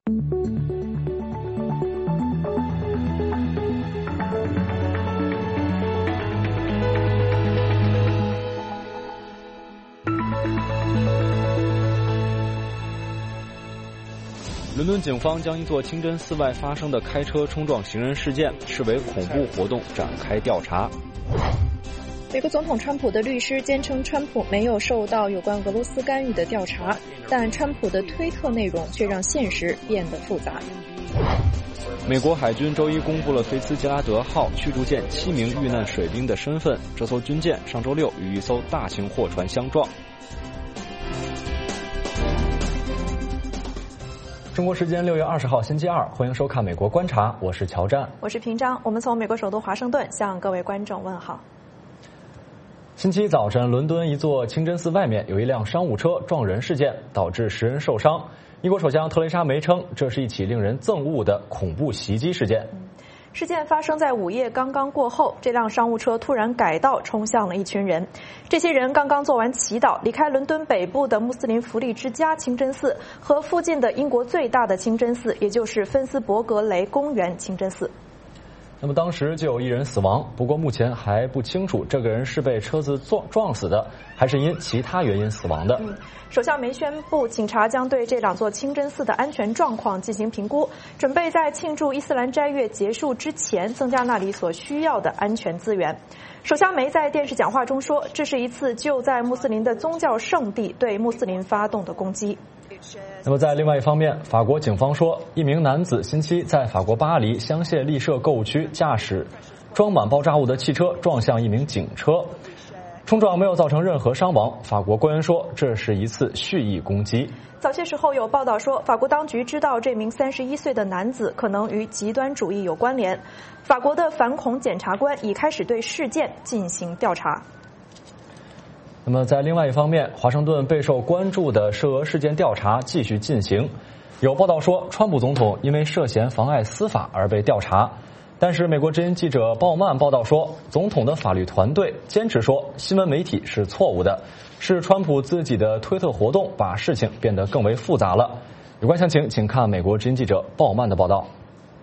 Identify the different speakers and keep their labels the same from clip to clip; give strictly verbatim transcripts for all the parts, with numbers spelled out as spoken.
Speaker 1: 伦敦警方将一座清真寺外发生的开车冲撞行人事件视为恐怖活动，展开调查。
Speaker 2: 美国总统川普的律师坚称，川普没有受到有关俄罗斯干预的调查，但川普的推特内容却让现实变得复杂。
Speaker 1: 美国海军周一公布了菲茨杰拉德号驱逐舰七名遇难水兵的身份，这艘军舰上周六与一艘大型货船相撞。中国时间六月二十号星期二，欢迎收看《美国观察》，我是乔战，
Speaker 2: 我是平章。我们从美国首都华盛顿向各位观众问好。
Speaker 1: 星期一早晨，伦敦一座清真寺外面有一辆商务车撞人事件，导致十人受伤。英国首相特蕾莎梅称，这是一起令人憎恶的恐怖袭击事件。
Speaker 2: 事件发生在午夜刚刚过后，这辆商务车突然改道冲向了一群人。这些人刚刚做完祈祷，离开伦敦北部的穆斯林福利之家清真寺和附近的英国最大的清真寺，也就是芬斯伯格雷公园清真寺。
Speaker 1: 那么当时就有一人死亡，不过目前还不清楚这个人是被车子撞撞死的，还是因其他原因死亡的。
Speaker 2: 嗯，首相梅宣布，警察将对这两座清真寺的安全状况进行评估，准备在庆祝伊斯兰斋月结束之前增加那里所需要的安全资源。首相梅在电视讲话中说，这是一次就在穆斯林的宗教圣地对穆斯林发动的攻击。
Speaker 1: 那么在另外一方面，法国警方说，一名男子星期在法国巴黎香榭丽舍购物区驾驶装满爆炸物的汽车撞向一名警车，冲撞没有造成任何伤亡。法国官员说，这是一次蓄意攻击。
Speaker 2: 早些时候有报道说，法国当局知道这名三十一岁的男子可能与极端主义有关联。法国的反恐检察官已开始对事件进行调查。
Speaker 1: 那么在另外一方面，华盛顿备受关注的涉俄事件调查继续进行。有报道说，川普总统因为涉嫌妨碍司法而被调查，但是美国之音记者鲍曼报道说，总统的法律团队坚持说新闻媒体是错误的，是川普自己的推特活动把事情变得更为复杂了。有关详情，请看美国之音记者鲍曼的报道。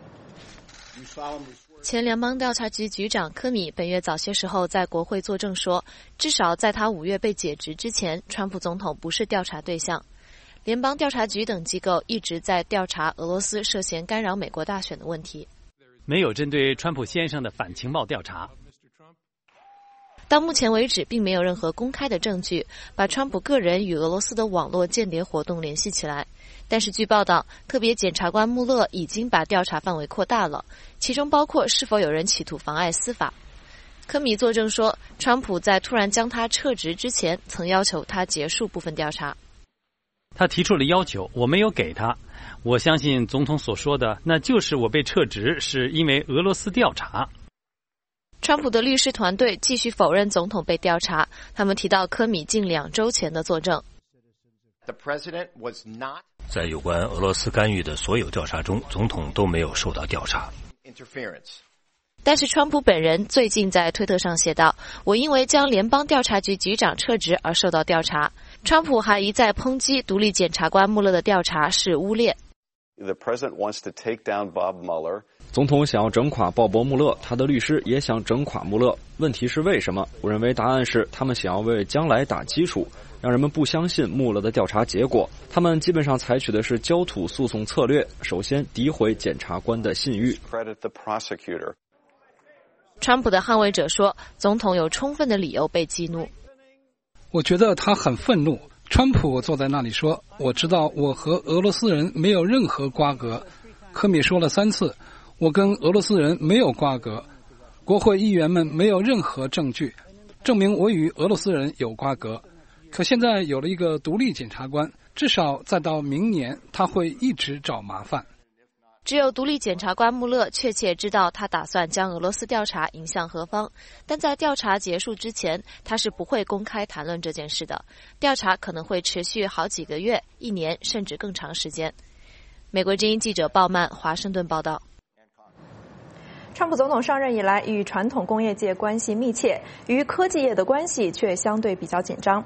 Speaker 3: 前联邦调查局局长科米本月早些时候在国会作证说，至少在他五月被解职之前，川普总统不是调查对象。联邦调查局等机构一直在调查俄罗斯涉嫌干扰美国大选的问题。
Speaker 4: 没有针对川普先生的反情报调查。
Speaker 3: 到目前为止，并没有任何公开的证据把川普个人与俄罗斯的网络间谍活动联系起来。但是据报道，特别检察官穆勒已经把调查范围扩大了，其中包括是否有人企图妨碍司法。科米作证说，川普在突然将他撤职之前，曾要求他结束部分调查。
Speaker 4: 他提出了要求，我没有给他。我相信总统所说的，那就是我被撤职是因为俄罗斯调查。
Speaker 3: 川普的律师团队继续否认总统被调查，他们提到科米近两周前的作证。
Speaker 5: 在有关俄罗斯干预的所有调查中，总统都没有受到调查。
Speaker 3: 但是川普本人最近在推特上写道，我因为将联邦调查局局长撤职而受到调查。川普还一再抨击独立检察官穆勒的调查是污蔑。
Speaker 1: 总统想要整垮鲍勃·穆勒，他的律师也想整垮穆勒。问题是为什么？我认为答案是他们想要为将来打基础，让人们不相信穆勒的调查结果。他们基本上采取的是焦土诉讼策略，首先诋毁检察官的信誉。
Speaker 3: 川普的捍卫者说，总统有充分的理由被激怒。
Speaker 6: 我觉得他很愤怒。川普坐在那里说，我知道我和俄罗斯人没有任何瓜葛。科米说了三次，我跟俄罗斯人没有瓜葛。国会议员们没有任何证据证明我与俄罗斯人有瓜葛。可现在有了一个独立检察官，至少再到明年他会一直找麻烦。
Speaker 3: 只有独立检察官穆勒确切知道他打算将俄罗斯调查引向何方，但在调查结束之前，他是不会公开谈论这件事的。调查可能会持续好几个月、一年甚至更长时间。美国之音记者鲍曼华盛顿报道。
Speaker 2: 川普总统上任以来，与传统工业界关系密切，与科技业的关系却相对比较紧张。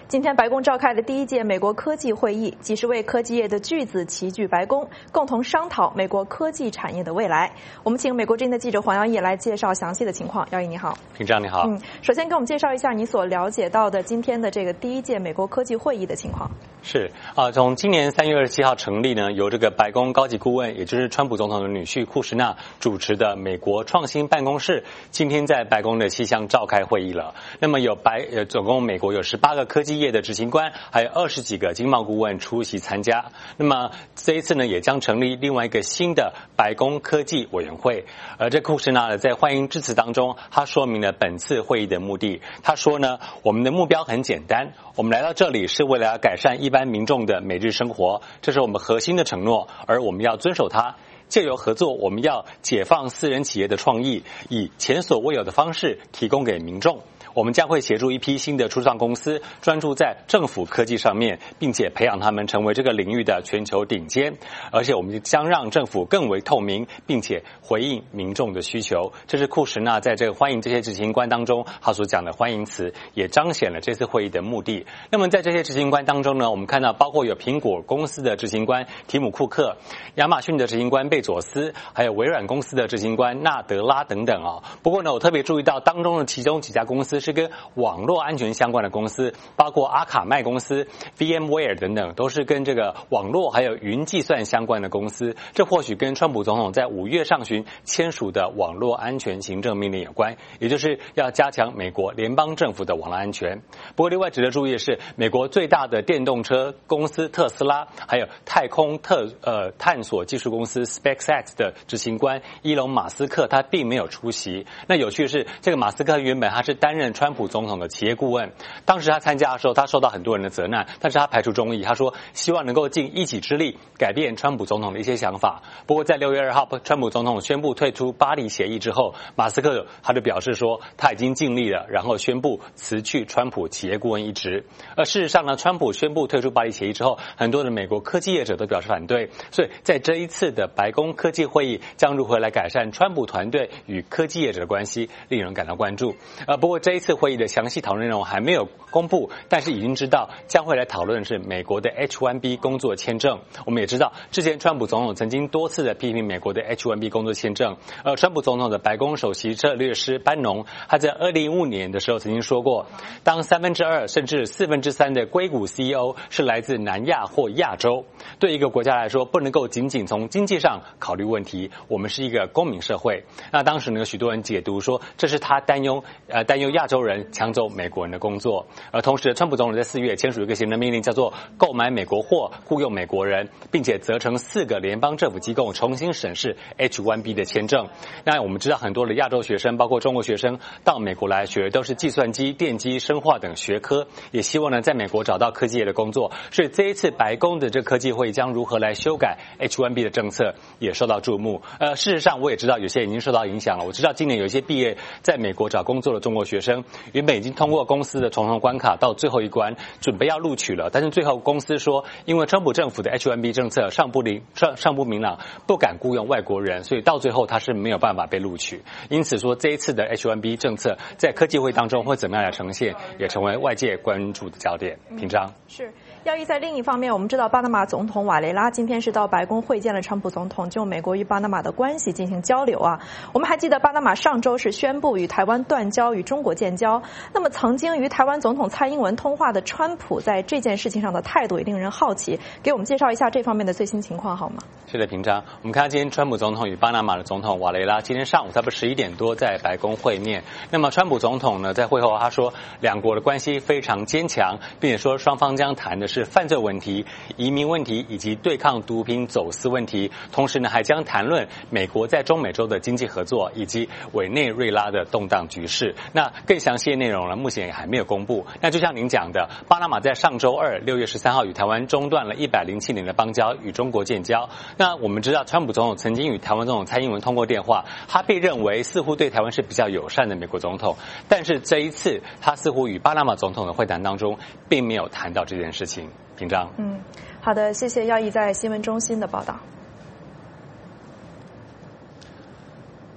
Speaker 2: 今天白宫召开的第一届美国科技会议，几十位科技业的巨子齐聚白宫，共同商讨美国科技产业的未来。我们请美国之音的记者黄耀义来介绍详细的情况。耀义你好。
Speaker 4: 平常你好。
Speaker 2: 嗯，首先给我们介绍一下你所了解到的今天的这个第一届美国科技会议的情况。
Speaker 4: 是啊，从今年三月二十七号成立呢，由这个白宫高级顾问，也就是川普总统的女婿库什纳主持的美国创新办公室，今天在白宫的西厢召开会议了。那么有白呃，总共美国有十八个科技业的执行官，还有二十几个经贸顾问出席参加。那么这一次呢，也将成立另外一个新的白宫科技委员会。而这库什纳在欢迎致辞当中，他说明了本次会议的目的。他说呢，我们的目标很简单，我们来到这里是为了要改善一般民众的每日生活，这是我们核心的承诺，而我们要遵守它。借由合作，我们要解放私人企业的创意，以前所未有的方式提供给民众。我们将会协助一批新的初创公司，专注在政府科技上面，并且培养他们成为这个领域的全球顶尖。而且我们将让政府更为透明，并且回应民众的需求。这是库什纳在这个欢迎这些执行官当中他所讲的欢迎词，也彰显了这次会议的目的。那么在这些执行官当中呢，我们看到包括有苹果公司的执行官提姆库克、亚马逊的执行官贝佐斯，还有微软公司的执行官纳德拉等等啊。不过呢，我特别注意到当中的其中几家公司是跟网络安全相关的公司，包括阿卡麦公司、VMware 等等，都是跟这个网络还有云计算相关的公司。这或许跟川普总统在五月上旬签署的网络安全行政命令有关，也就是要加强美国联邦政府的网络安全。不过另外值得注意的是，美国最大的电动车公司特斯拉，还有太空特呃探索技术公司 SpaceX 的执行官伊隆马斯克，他并没有出席。那有趣的是，这个马斯克原本他是担任川普总统的企业顾问，当时他参加的时候，他受到很多人的责难，但是他排除众议，他说希望能够尽一己之力改变川普总统的一些想法。不过在六月二号，川普总统宣布退出巴黎协议之后，马斯克他就表示说他已经尽力了，然后宣布辞去川普企业顾问一职。而事实上呢，川普宣布退出巴黎协议之后，很多的美国科技业者都表示反对，所以在这一次的白宫科技会议将如何来改善川普团队与科技业者的关系，令人感到关注。呃，不过这一次会议的详细讨论内容还没有公布，但是已经知道将会来讨论的是美国的 H 一 B 工作签证。我们也知道，之前川普总统曾经多次的批评美国的 H 一 B 工作签证。而川普总统的白宫首席策略师班农，他在二零一五年的时候曾经说过，当三分之二甚至四分之三的硅谷 C E O 是来自南亚或亚洲，对一个国家来说，不能够仅仅从经济上考虑问题，我们是一个公民社会。那当时呢，有许多人解读说，这是他担忧呃担忧亚洲人抢走美国人的工作。而同时，川普总统在四月签署一个行政命令，叫做购买美国货、雇佣美国人，并且责成四个联邦政府机构重新审视 H 一 B 的签证。那我们知道，很多的亚洲学生，包括中国学生到美国来学，都是计算机、电机、生化等学科，也希望呢在美国找到科技业的工作。所以这一次白宫的这科技会议将如何来修改 H 一 B 的政策，也受到注目。呃，事实上我也知道有些已经受到影响了。我知道今年有一些毕业在美国找工作的中国学生，原本已经通过公司的重重关卡到最后一关，准备要录取了，但是最后公司说，因为川普政府的 H 一 B 政策尚不明尚尚不明朗，不敢雇佣外国人，所以到最后他是没有办法被录取。因此说，这一次的 H 一 B 政策在科技会当中会怎么样来呈现，也成为外界关注的焦点。平章
Speaker 2: 是。耀义在另一方面，我们知道巴拿马总统瓦雷拉今天是到白宫会见了川普总统，就美国与巴拿马的关系进行交流啊。我们还记得巴拿马上周是宣布与台湾断交，与中国建交。那么曾经与台湾总统蔡英文通话的川普在这件事情上的态度也令人好奇，给我们介绍一下这方面的最新情况好吗？
Speaker 4: 是的，平章。我们看到今天川普总统与巴拿马的总统瓦雷拉今天上午差不多十一点多在白宫会面。那么川普总统呢在会后他说，两国的关系非常坚强，并且说双方将谈的是犯罪问题、移民问题以及对抗毒品走私问题，同时呢还将谈论美国在中美洲的经济合作以及委内瑞拉的动荡局势。那更详细的内容呢目前也还没有公布。那就像您讲的，巴拿马在上周二六月十三号与台湾中断了一百零七年的邦交，与中国建交。那我们知道川普总统曾经与台湾总统蔡英文通过电话，他被认为似乎对台湾是比较友善的美国总统，但是这一次他似乎与巴拿马总统的会谈当中并没有谈到这件事情。平章。
Speaker 2: 嗯，好的，谢谢耀义在新闻中心的报道。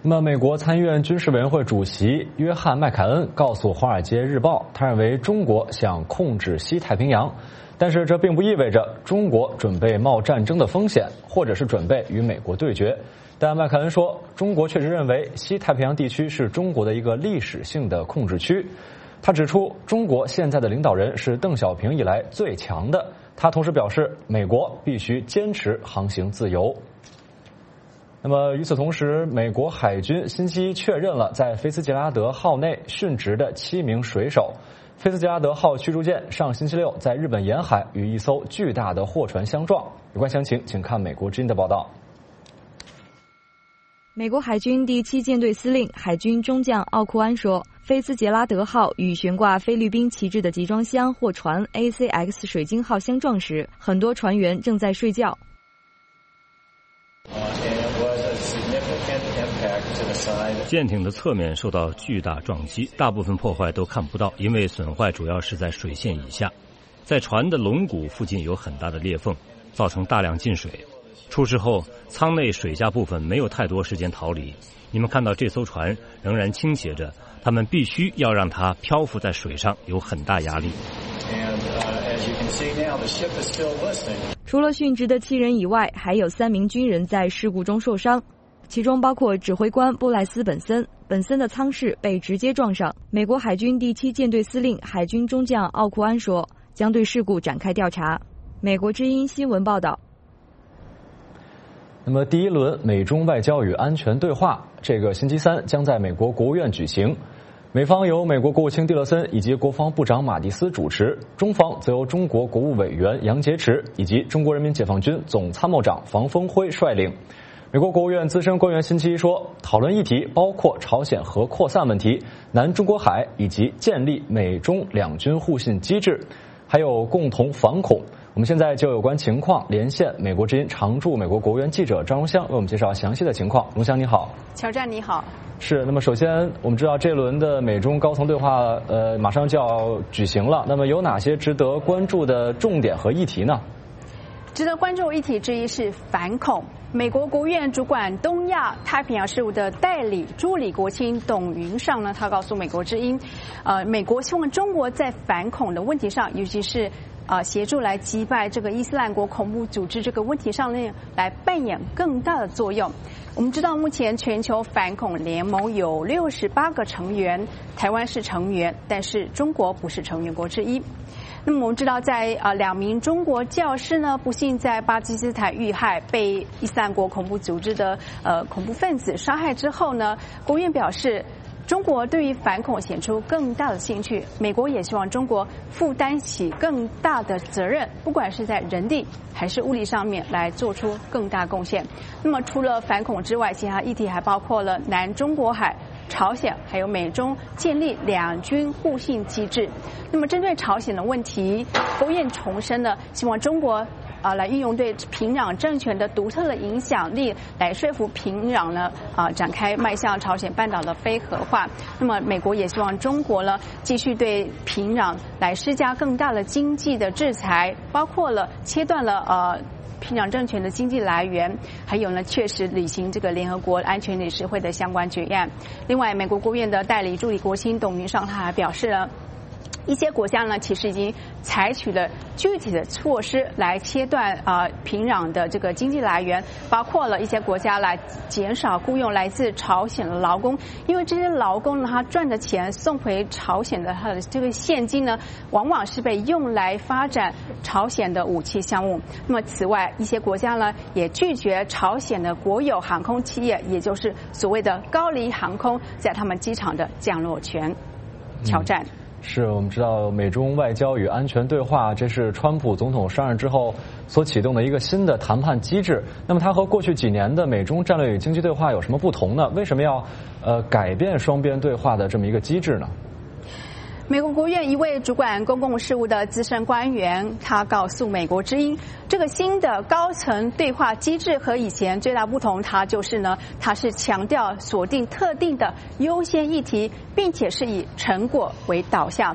Speaker 1: 那么，美国参议院军事委员会主席约翰·麦凯恩告诉《华尔街日报》，他认为中国想控制西太平洋，但是这并不意味着中国准备冒战争的风险，或者是准备与美国对决。但麦凯恩说，中国确实认为西太平洋地区是中国的一个历史性的控制区。他指出，中国现在的领导人是邓小平以来最强的。他同时表示，美国必须坚持航行自由。那么与此同时，美国海军星期一确认了在菲斯杰拉德号内殉职的七名水手。菲斯杰拉德号驱逐舰上星期六在日本沿海与一艘巨大的货船相撞。有关详情，请看美国之音的报道。
Speaker 7: 美国海军第七舰队司令海军中将奥库安说，菲斯杰拉德号与悬挂菲律宾旗帜的集装箱货船 A C X 水晶号相撞时，很多船员正在睡觉。
Speaker 5: 舰艇的侧面受到巨大撞击，大部分破坏都看不到，因为损坏主要是在水线以下。在船的龙骨附近有很大的裂缝，造成大量进水。出事后，舱内水下部分没有太多时间逃离。你们看到这艘船仍然倾斜着，他们必须要让它漂浮在水上，有很大压力。
Speaker 7: 除了殉职的七人以外，还有三名军人在事故中受伤，其中包括指挥官布莱斯本森。本森的舱室被直接撞上。美国海军第七舰队司令海军中将奥库安说，将对事故展开调查。美国之音新闻报道。
Speaker 1: 那么，第一轮美中外交与安全对话这个星期三将在美国国务院举行。美方由美国国务卿蒂勒森以及国防部长马蒂斯主持，中方则由中国国务委员杨洁篪以及中国人民解放军总参谋长房峰辉率领。美国国务院资深官员星期一说，讨论议题包括朝鲜核扩散问题、南中国海以及建立美中两军互信机制，还有共同反恐。我们现在就有关情况连线美国之音常驻美国国务院记者张荣香，为我们介绍详细的情况。荣香你好。
Speaker 8: 乔战你好。
Speaker 1: 是，那么首先我们知道这轮的美中高层对话呃马上就要举行了，那么有哪些值得关注的重点和议题呢？
Speaker 8: 值得关注议题之一是反恐。美国国务院主管东亚太平洋事务的代理助理国卿董云尚呢，他告诉美国之音，呃，美国希望中国在反恐的问题上，尤其是呃协助来击败这个伊斯兰国恐怖组织这个问题上呢，来扮演更大的作用。我们知道，目前全球反恐联盟有六十八个成员，台湾是成员，但是中国不是成员国之一。那么我们知道在，在呃两名中国教师呢，不幸在巴基斯坦遇害，被伊斯兰国恐怖组织的呃恐怖分子杀害之后呢，国务院表示，中国对于反恐显出更大的兴趣，美国也希望中国负担起更大的责任，不管是在人力还是物力上面来做出更大贡献。那么除了反恐之外，其他议题还包括了南中国海、朝鲜还有美中建立两军互信机制。那么针对朝鲜的问题，国务院重申了希望中国啊，来运用对平壤政权的独特的影响力，来说服平壤呢啊展开迈向朝鲜半岛的非核化。那么美国也希望中国呢继续对平壤来施加更大的经济的制裁，包括了切断了呃平壤政权的经济来源，还有呢确实履行这个联合国安全理事会的相关决议案。另外，美国国务院的代理助理国卿董云尚他还表示了，一些国家呢，其实已经采取了具体的措施来切断啊、呃、平壤的这个经济来源，包括了一些国家来减少雇佣来自朝鲜的劳工，因为这些劳工呢，他赚的钱送回朝鲜的他的这个现金呢，往往是被用来发展朝鲜的武器项目。那么此外，一些国家呢也拒绝朝鲜的国有航空企业，也就是所谓的高丽航空，在他们机场的降落权。挑战。嗯
Speaker 1: 是我们知道美中外交与安全对话，这是川普总统上任之后所启动的一个新的谈判机制。那么它和过去几年的美中战略与经济对话有什么不同呢？为什么要呃改变双边对话的这么一个机制呢？
Speaker 8: 美国国务院一位主管公共事务的资深官员，他告诉美国之音，这个新的高层对话机制和以前最大不同，它就是呢，它是强调锁定特定的优先议题，并且是以成果为导向。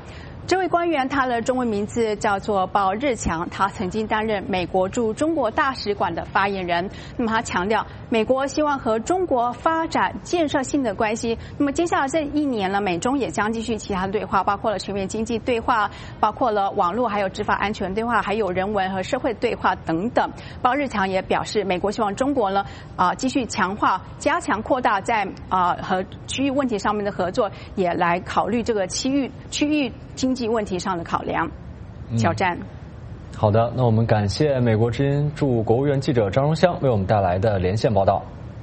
Speaker 8: 这位官员他的中文名字叫做鲍日强，他曾经担任美国驻中国大使馆的发言人。那么他强调，美国希望和中国发展建设性的关系。那么接下来这一年呢，美中也将继续其他的对话，包括了全面经济对话，包括了网络还有执法安全对话，还有人文和社会对话等等。鲍日强也表示，美国希望中国呢啊、呃、继续强化、加强、扩大在啊、呃、和区域问题上面的合作，也来考虑这个区域区域经济问题上的考量。小詹、嗯，
Speaker 1: 好的，那我们感谢美国之音驻国务院记者张荣香为我们带来的连线报道。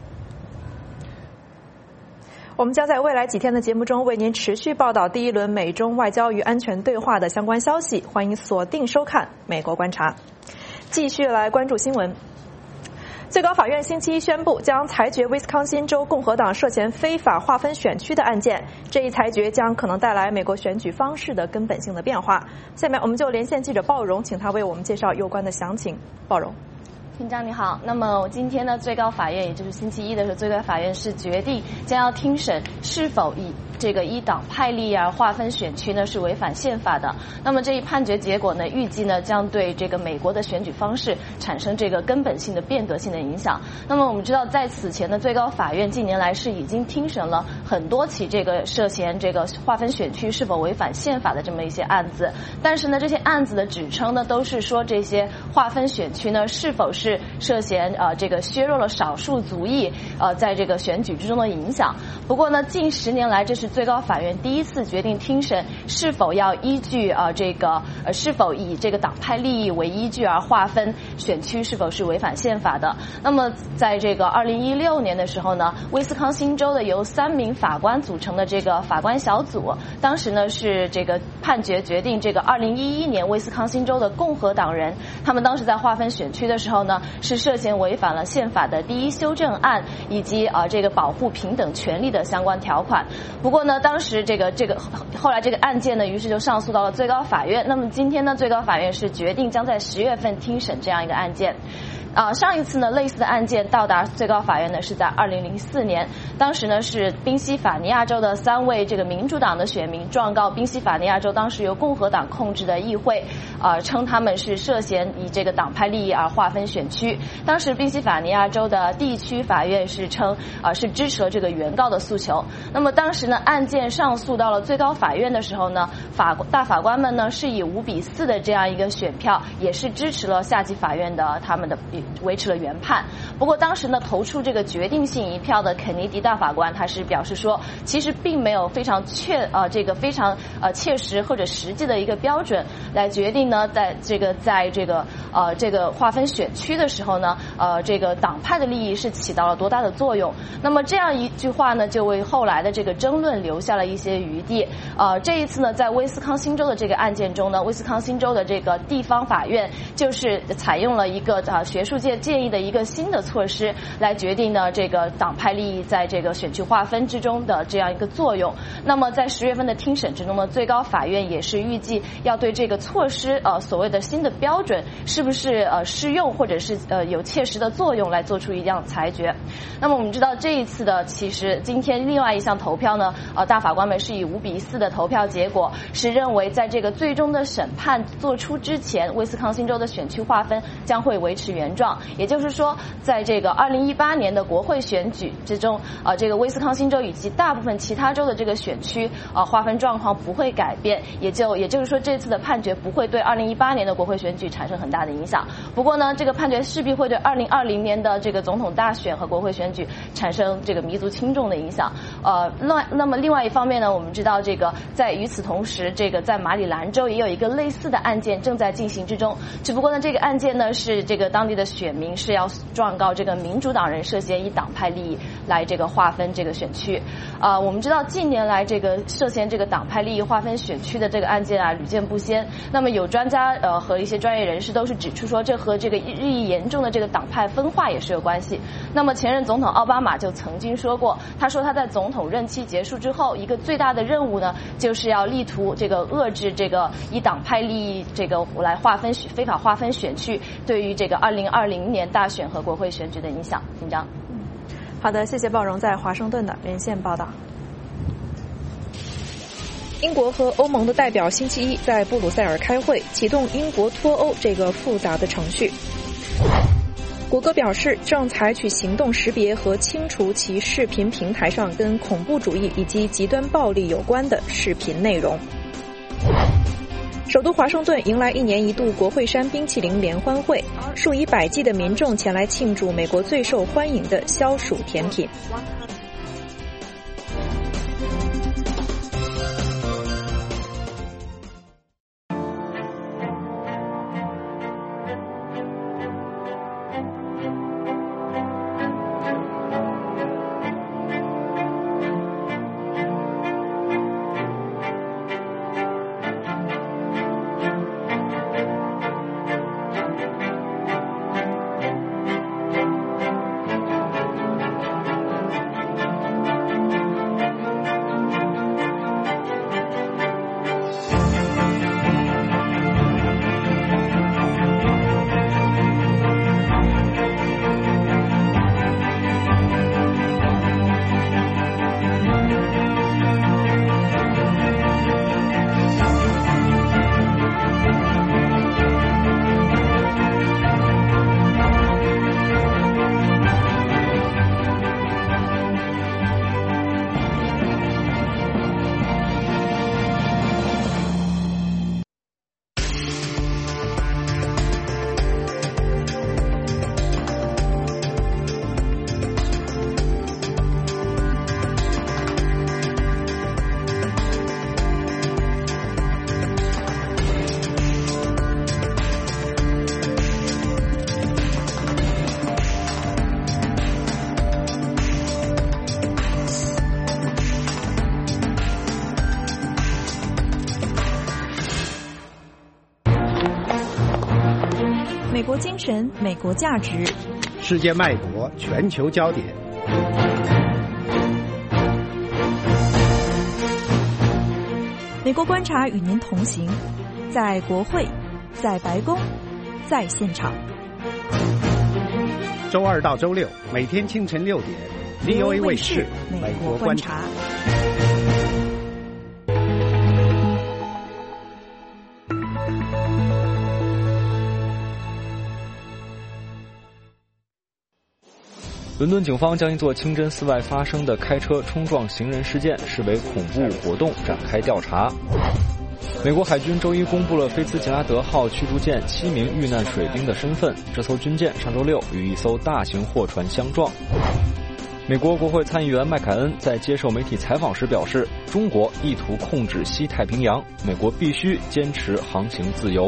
Speaker 2: 我们将在未来几天的节目中为您持续报道第一轮美中外交与安全对话的相关消息，欢迎锁定收看《美国观察》。继续来关注新闻。最高法院星期一宣布，将裁决威斯康辛州共和党涉嫌非法划分选区的案件。这一裁决将可能带来美国选举方式的根本性的变化。下面我们就连线记者鲍荣，请他为我们介绍有关的详情。鲍荣。
Speaker 9: 厅长你好，那么今天呢，最高法院也就是星期一的时候，最高法院是决定将要听审是否以这个依党派利益而划分选区呢是违反宪法的。那么这一判决结果呢，预计呢将对这个美国的选举方式产生这个根本性的变革性的影响。那么我们知道，在此前呢，最高法院近年来是已经听审了很多起这个涉嫌这个划分选区是否违反宪法的这么一些案子，但是呢，这些案子的指称呢都是说这些划分选区呢是否是是涉嫌呃这个削弱了少数族裔呃在这个选举之中的影响。不过呢，近十年来这是最高法院第一次决定听审是否要依据呃这个呃是否以这个党派利益为依据而划分选区是否是违反宪法的。那么在这个二零一六年的时候呢，威斯康星州的由三名法官组成的这个法官小组，当时呢是这个判决决定这个二零一一年威斯康星州的共和党人，他们当时在划分选区的时候呢，是涉嫌违反了宪法的第一修正案以及呃这个保护平等权利的相关条款。不过呢，当时这个这个后来这个案件呢，于是就上诉到了最高法院。那么今天呢，最高法院是决定将在十月份听审这样一个案件。啊，上一次呢，类似的案件到达最高法院呢是在二零零四年，当时呢是宾夕法尼亚州的三位这个民主党的选民状告宾夕法尼亚州当时由共和党控制的议会，啊，称他们是涉嫌以这个党派利益而划分选区。当时宾夕法尼亚州的地区法院是称啊是支持了这个原告的诉求。那么当时呢，案件上诉到了最高法院的时候呢，法大法官们呢是以五比四的这样一个选票，也是支持了下级法院的他们的。维持了原判。不过当时呢，投出这个决定性一票的肯尼迪大法官，他是表示说，其实并没有非常确呃这个非常呃切实或者实际的一个标准来决定呢，在这个在这个呃这个划分选区的时候呢，呃这个党派的利益是起到了多大的作用。那么这样一句话呢，就为后来的这个争论留下了一些余地。呃，这一次呢，在威斯康星州的这个案件中呢，威斯康星州的这个地方法院就是采用了一个啊、呃、学术界建议的一个新的措施，来决定呢这个党派利益在这个选区划分之中的这样一个作用。那么在十月份的听审之中呢，最高法院也是预计要对这个措施呃所谓的新的标准是不是呃适用或者是呃有切实的作用来做出一样裁决。那么我们知道这一次的其实今天另外一项投票呢，呃大法官们是以五比四的投票结果是认为在这个最终的审判做出之前，威斯康星州的选区划分将会维持原状。也就是说，在这个二零一八年的国会选举之中，呃，这个威斯康星州以及大部分其他州的这个选区呃划分状况不会改变，也就也就是说这次的判决不会对二零一八年的国会选举产生很大的影响。不过呢，这个判决势必会对二零二零年的这个总统大选和国会选举产生这个弥足轻重的影响。呃，那那么另外一方面呢，我们知道这个在与此同时，这个在马里兰州也有一个类似的案件正在进行之中，只不过呢，这个案件呢是这个当地的选民是要状告这个民主党人涉嫌以党派利益来这个划分这个选区。啊、呃，我们知道近年来这个涉嫌这个党派利益划分选区的这个案件啊屡见不鲜。那么有专家呃和一些专业人士都是指出说，这和这个日益严重的这个党派分化也是有关系。那么前任总统奥巴马就曾经说过，他说他在总统任期结束之后，一个最大的任务呢，就是要力图这个遏制这个以党派利益这个来划分非法划分选区对于这个二零二零年大选和国会选举的影响。紧张。
Speaker 2: 嗯，好的，谢谢鲍荣在华盛顿的连线报道。 英国和欧盟的代表星期一在布鲁塞尔开会，启动英国脱欧这个复杂的程序。谷歌表示，正采取行动识别和清除其视频平台上跟恐怖主义以及极端暴力有关的视频内容。首都华盛顿迎来一年一度国会山冰淇淋联欢会，数以百计的民众前来庆祝美国最受欢迎的消暑甜品。
Speaker 7: 美国精神，美国价值，
Speaker 10: 世界脉搏，全球焦点。
Speaker 7: 美国观察与您同行，在国会，在白宫，在现场。
Speaker 10: 周二到周六，每天清晨六点 ，V O A 卫视《美国观察》。
Speaker 1: 伦敦警方将一座清真寺外发生的开车冲撞行人事件视为恐怖活动，展开调查。美国海军周一公布了菲茨杰拉德号驱逐舰七名遇难水兵的身份，这艘军舰上周六与一艘大型货船相撞。美国国会参议员麦凯恩在接受媒体采访时表示，中国意图控制西太平洋，美国必须坚持航行自由。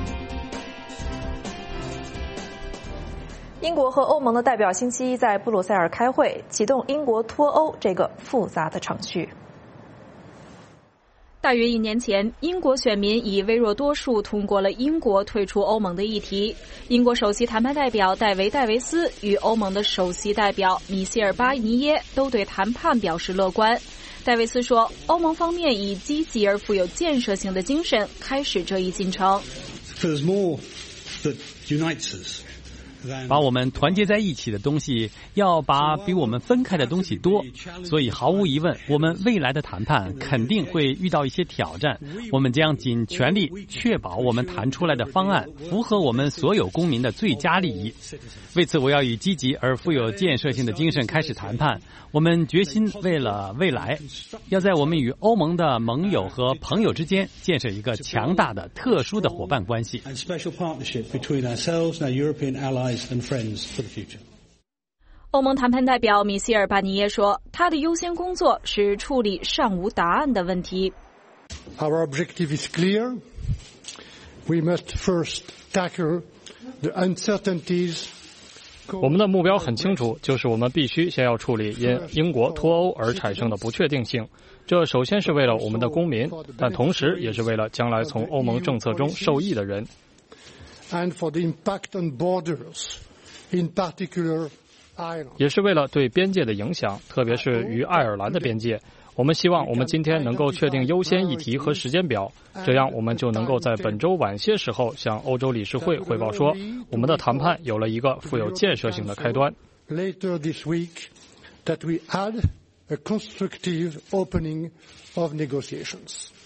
Speaker 2: 英国和欧盟的代表星期一在布鲁塞尔开会，启动英国脱欧这个复杂的程序。
Speaker 11: 大约一年前，英国选民以微弱多数通过了英国退出欧盟的议题。英国首席谈判代表戴维·戴维斯与欧盟的首席代表米歇尔·巴尼耶都对谈判表示乐观。戴维斯说，欧盟方面以积极而富有建设性的精神开始这一进程。
Speaker 12: 把我们团结在一起的东西要把比我们分开的东西多，所以毫无疑问，我们未来的谈判肯定会遇到一些挑战。我们将尽全力确保我们谈出来的方案符合我们所有公民的最佳利益。为此，我要以积极而富有建设性的精神开始谈判。我们决心为了未来，要在我们与欧盟的盟友和朋友之间建设一个强大的、特殊的伙伴关系。
Speaker 11: 欧盟谈判代表米歇尔·巴尼耶说，他的优先工作是处理尚无答案的问题。
Speaker 13: Our objective is clear. We must first tackle the uncertainties.
Speaker 14: 我们的目标很清楚，就是我们必须先要处理因英国脱欧而产生的不确定性。这首先是为了我们的公民，但同时也是为了将来从欧盟政策中受益的人。
Speaker 13: And for the impact on borders, in particular, Ireland.
Speaker 14: 也是为了对边界的影响，特别是与爱尔兰的边界。我们希望我们今天能够确定优先议题和时间表，这样我们就能够在本周晚些时候向欧洲理事会汇报说，我们的谈判有了一个富有建设性的开端。
Speaker 13: Later this week, that we had a constructive opening of negotiations.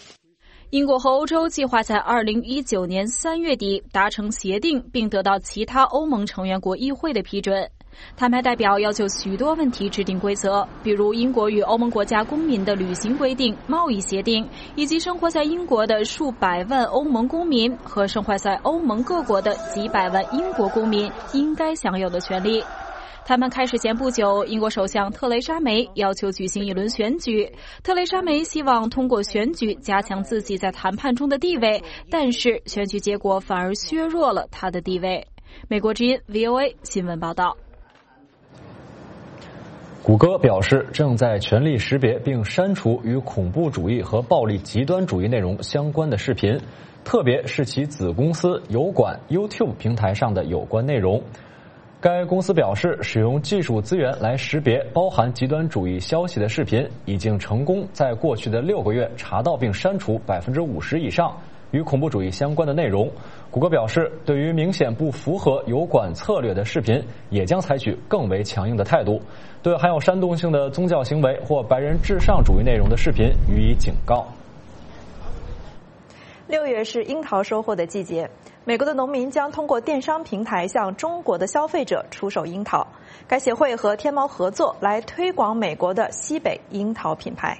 Speaker 11: 英国和欧洲计划在二零一九年三月底达成协定，并得到其他欧盟成员国议会的批准。谈判代表要就许多问题制定规则，比如英国与欧盟国家公民的旅行规定、贸易协定，以及生活在英国的数百万欧盟公民和生活在欧盟各国的几百万英国公民应该享有的权利。谈判开始前不久，英国首相特蕾莎梅要求举行一轮选举。特蕾莎梅希望通过选举加强自己在谈判中的地位，但是选举结果反而削弱了她的地位。美国之音 V O A 新闻报道。
Speaker 1: 谷歌表示，正在全力识别并删除与恐怖主义和暴力极端主义内容相关的视频，特别是其子公司油管 YouTube 平台上的有关内容。该公司表示，使用技术资源来识别包含极端主义消息的视频，已经成功在过去的六个月查到并删除百分之五十以上与恐怖主义相关的内容。谷歌表示，对于明显不符合油管策略的视频，也将采取更为强硬的态度，对含有煽动性的宗教行为或白人至上主义内容的视频予以警告。
Speaker 2: 六月是樱桃收获的季节，美国的农民将通过电商平台向中国的消费者出售樱桃。该协会和天猫合作来推广美国的西北樱桃品牌。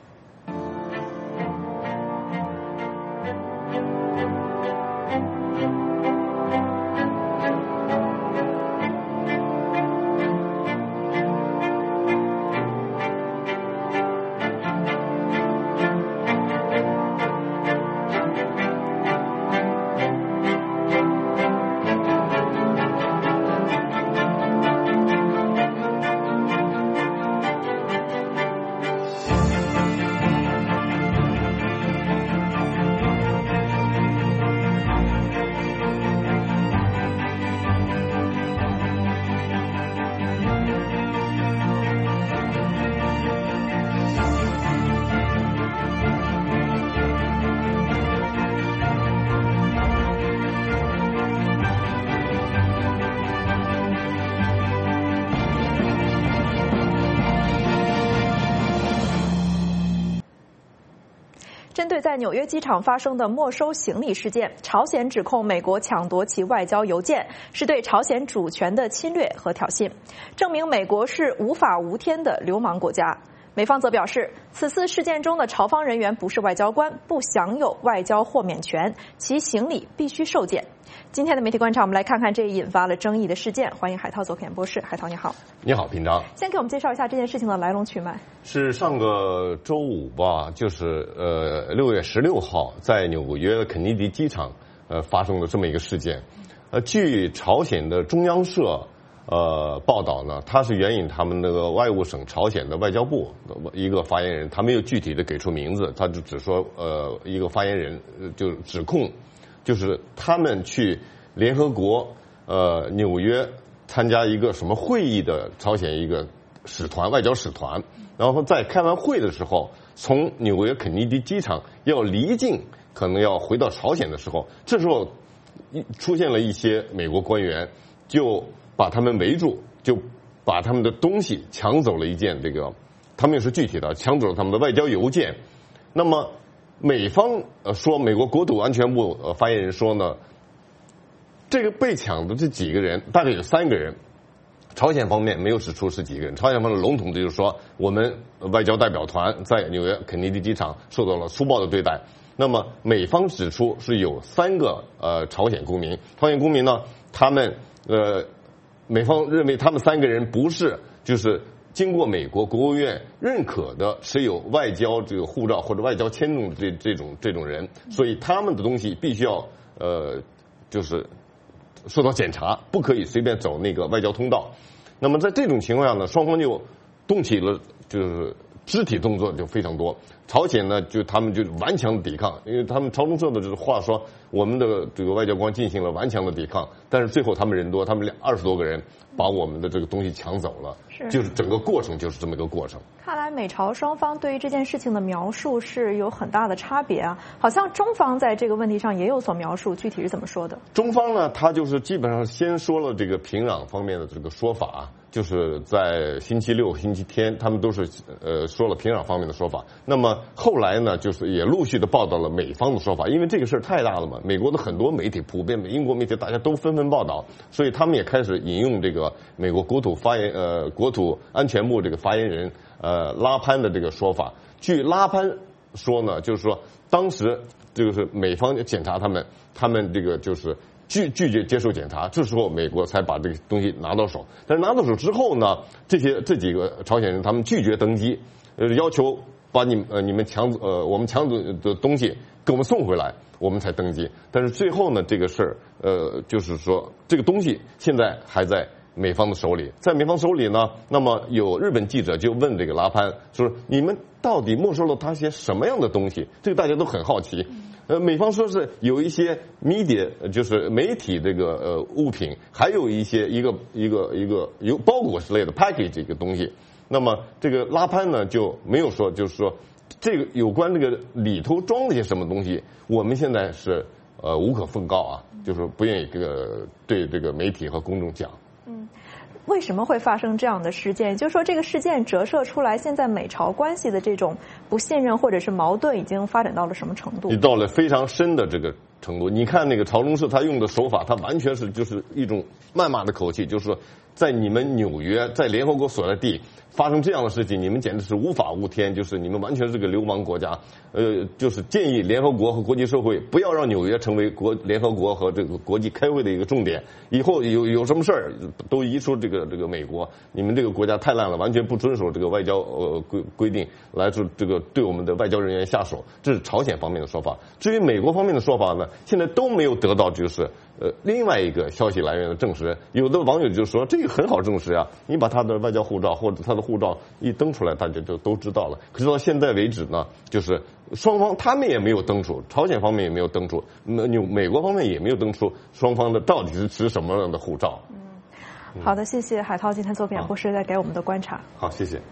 Speaker 2: 针对在纽约机场发生的没收行李事件，朝鲜指控美国抢夺其外交邮件是对朝鲜主权的侵略和挑衅，证明美国是无法无天的流氓国家。美方则表示，此次事件中的朝方人员不是外交官，不享有外交豁免权，其行李必须受检。今天的媒体观察，我们来看看这一引发了争议的事件。欢迎海涛走演博士，海涛你好。
Speaker 15: 你好，平章。
Speaker 2: 先给我们介绍一下这件事情的来龙去脉。
Speaker 15: 是上个周五吧，就是呃六月十六号，在纽约肯尼迪机场呃发生了这么一个事件。呃，据朝鲜的中央社呃报道呢，他是援引他们那个外务省朝鲜的外交部一个发言人，他没有具体的给出名字，他就只说呃一个发言人就指控。就是他们去联合国呃纽约参加一个什么会议的朝鲜一个使团外交使团，然后在开完会的时候，从纽约肯尼迪机场要离境，可能要回到朝鲜的时候，这时候出现了一些美国官员，就把他们围住，就把他们的东西抢走了一件，这个他们也是具体的，抢走了他们的外交邮件。那么美方呃说，美国国土安全部呃发言人说呢，这个被抢的这几个人大概有三个人，朝鲜方面没有指出是几个人，朝鲜方面笼统的就是说，我们外交代表团在纽约肯尼迪机场受到了粗暴的对待。那么美方指出是有三个呃朝鲜公民，朝鲜公民呢，他们呃美方认为他们三个人不是就是经过美国国务院认可的持有外交这个护照或者外交签证的这这种这种人，所以他们的东西必须要呃就是受到检查，不可以随便走那个外交通道。那么在这种情况下呢，双方就动起了就是肢体动作就非常多。朝鲜呢，就他们就顽强的抵抗，因为他们朝中社的这个话说，我们的这个外交官进行了顽强的抵抗，但是最后他们人多，他们二十多个人把我们的这个东西抢走了，
Speaker 2: 是
Speaker 15: 就是整个过程就是这么一个过程。
Speaker 2: 看来美朝双方对于这件事情的描述是有很大的差别啊，好像中方在这个问题上也有所描述，具体是怎么说的？
Speaker 15: 中方呢，他就是基本上先说了这个平壤方面的这个说法， 就是在星期六、星期天，他们都是呃说了平壤方面的说法。那么后来呢，就是也陆续的报道了美方的说法，因为这个事儿太大了嘛，美国的很多媒体，普遍英国媒体，大家都纷纷报道，所以他们也开始引用这个美国国土发言呃国土安全部这个发言人呃拉潘的这个说法。据拉潘说呢，就是说当时就是美方检查他们，他们这个就是拒拒绝接受检查，这时候美国才把这个东西拿到手。但是拿到手之后呢，这些这几个朝鲜人他们拒绝登机，呃，要求把你呃你们抢呃我们抢走的东西给我们送回来，我们才登机。但是最后呢，这个事儿呃就是说这个东西现在还在美方的手里，在美方手里呢，那么有日本记者就问这个拉潘，说你们到底没收了他些什么样的东西？这个大家都很好奇。呃，美方说是有一些 media， 就是媒体这个呃物品，还有一些一个一个一个有包裹之类的 package 这个东西。那么这个拉潘呢就没有说，就是说这个有关这个里头装了些什么东西，我们现在是呃无可奉告啊，就是不愿意这个对这个媒体和公众讲。
Speaker 2: 嗯，为什么会发生这样的事件？也就是说，这个事件折射出来，现在美朝关系的这种不信任或者是矛盾，已经发展到了什么程度？
Speaker 15: 你到了非常深的这个程度。你看那个朝中社他用的手法，他完全是就是一种谩骂的口气，就是说在你们纽约，在联合国所在地发生这样的事情，你们简直是无法无天，就是你们完全是个流氓国家。呃，就是建议联合国和国际社会不要让纽约成为国联合国和这个国际开会的一个重点。以后有有什么事儿都移出这个这个美国，你们这个国家太烂了，完全不遵守这个外交呃规规定，来这这个对我们的外交人员下手。这是朝鲜方面的说法。至于美国方面的说法呢，现在都没有得到就是呃另外一个消息来源的证实。有的网友就说这个很好证实呀，你把他的外交护照或者他的护照一登出来，大家就都知道了。可是到现在为止呢，就是双方他们也没有登出，朝鲜方面也没有登出，美美国方面也没有登出双方的到底是持什么样的护照。
Speaker 2: 嗯，好的，谢谢海涛今天做演播室带给我们的观察。
Speaker 15: 好，谢谢。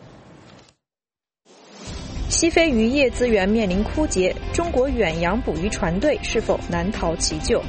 Speaker 2: 西非渔业资源面临枯竭，中国远洋捕鱼船队是否难逃其咎？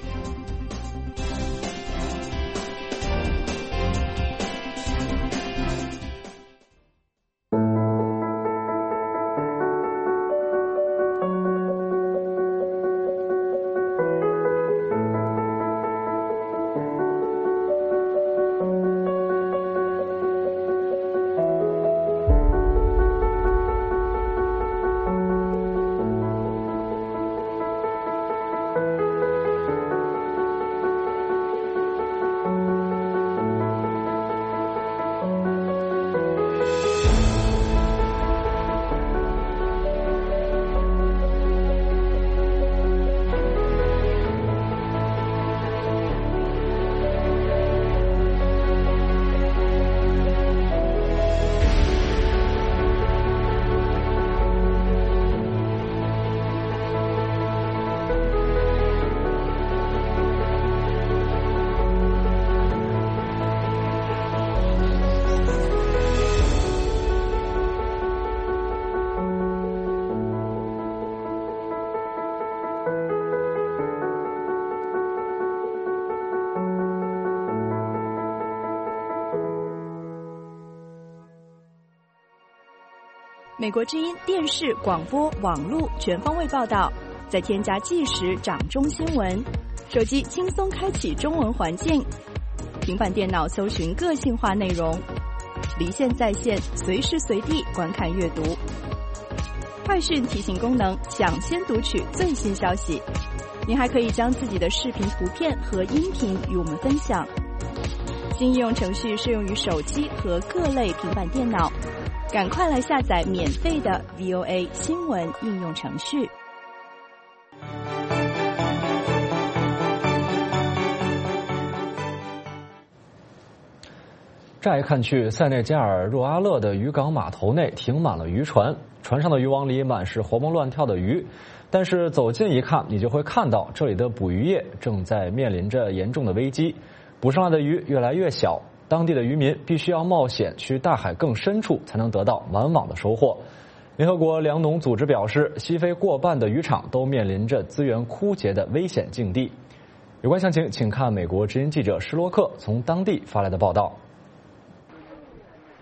Speaker 7: 美国之音电视、广播、网络全方位报道，再添加即时掌中新闻，手机轻松开启中文环境，平板电脑搜寻个性化内容，离线在线，随时随地观看阅读。快讯提醒功能，抢先读取最新消息。您还可以将自己的视频、图片和音频与我们分享。新应用程序适用于手机和各类平板电脑。赶快来下载免费的 V O A 新闻应用程序。
Speaker 1: 乍一看去，塞内加尔若阿勒的渔港码头内停满了渔船，船上的渔网里满是活蹦乱跳的鱼。但是走近一看，你就会看到这里的捕鱼业正在面临着严重的危机，捕上来的鱼越来越小。当地的渔民必须要冒险去大海更深处，才能得到满网的收获。联合国粮农组织表示，西非过半的渔场都面临着资源枯竭的危险境地。有关详情，请看美国之音记者施洛克从当地发来的报道。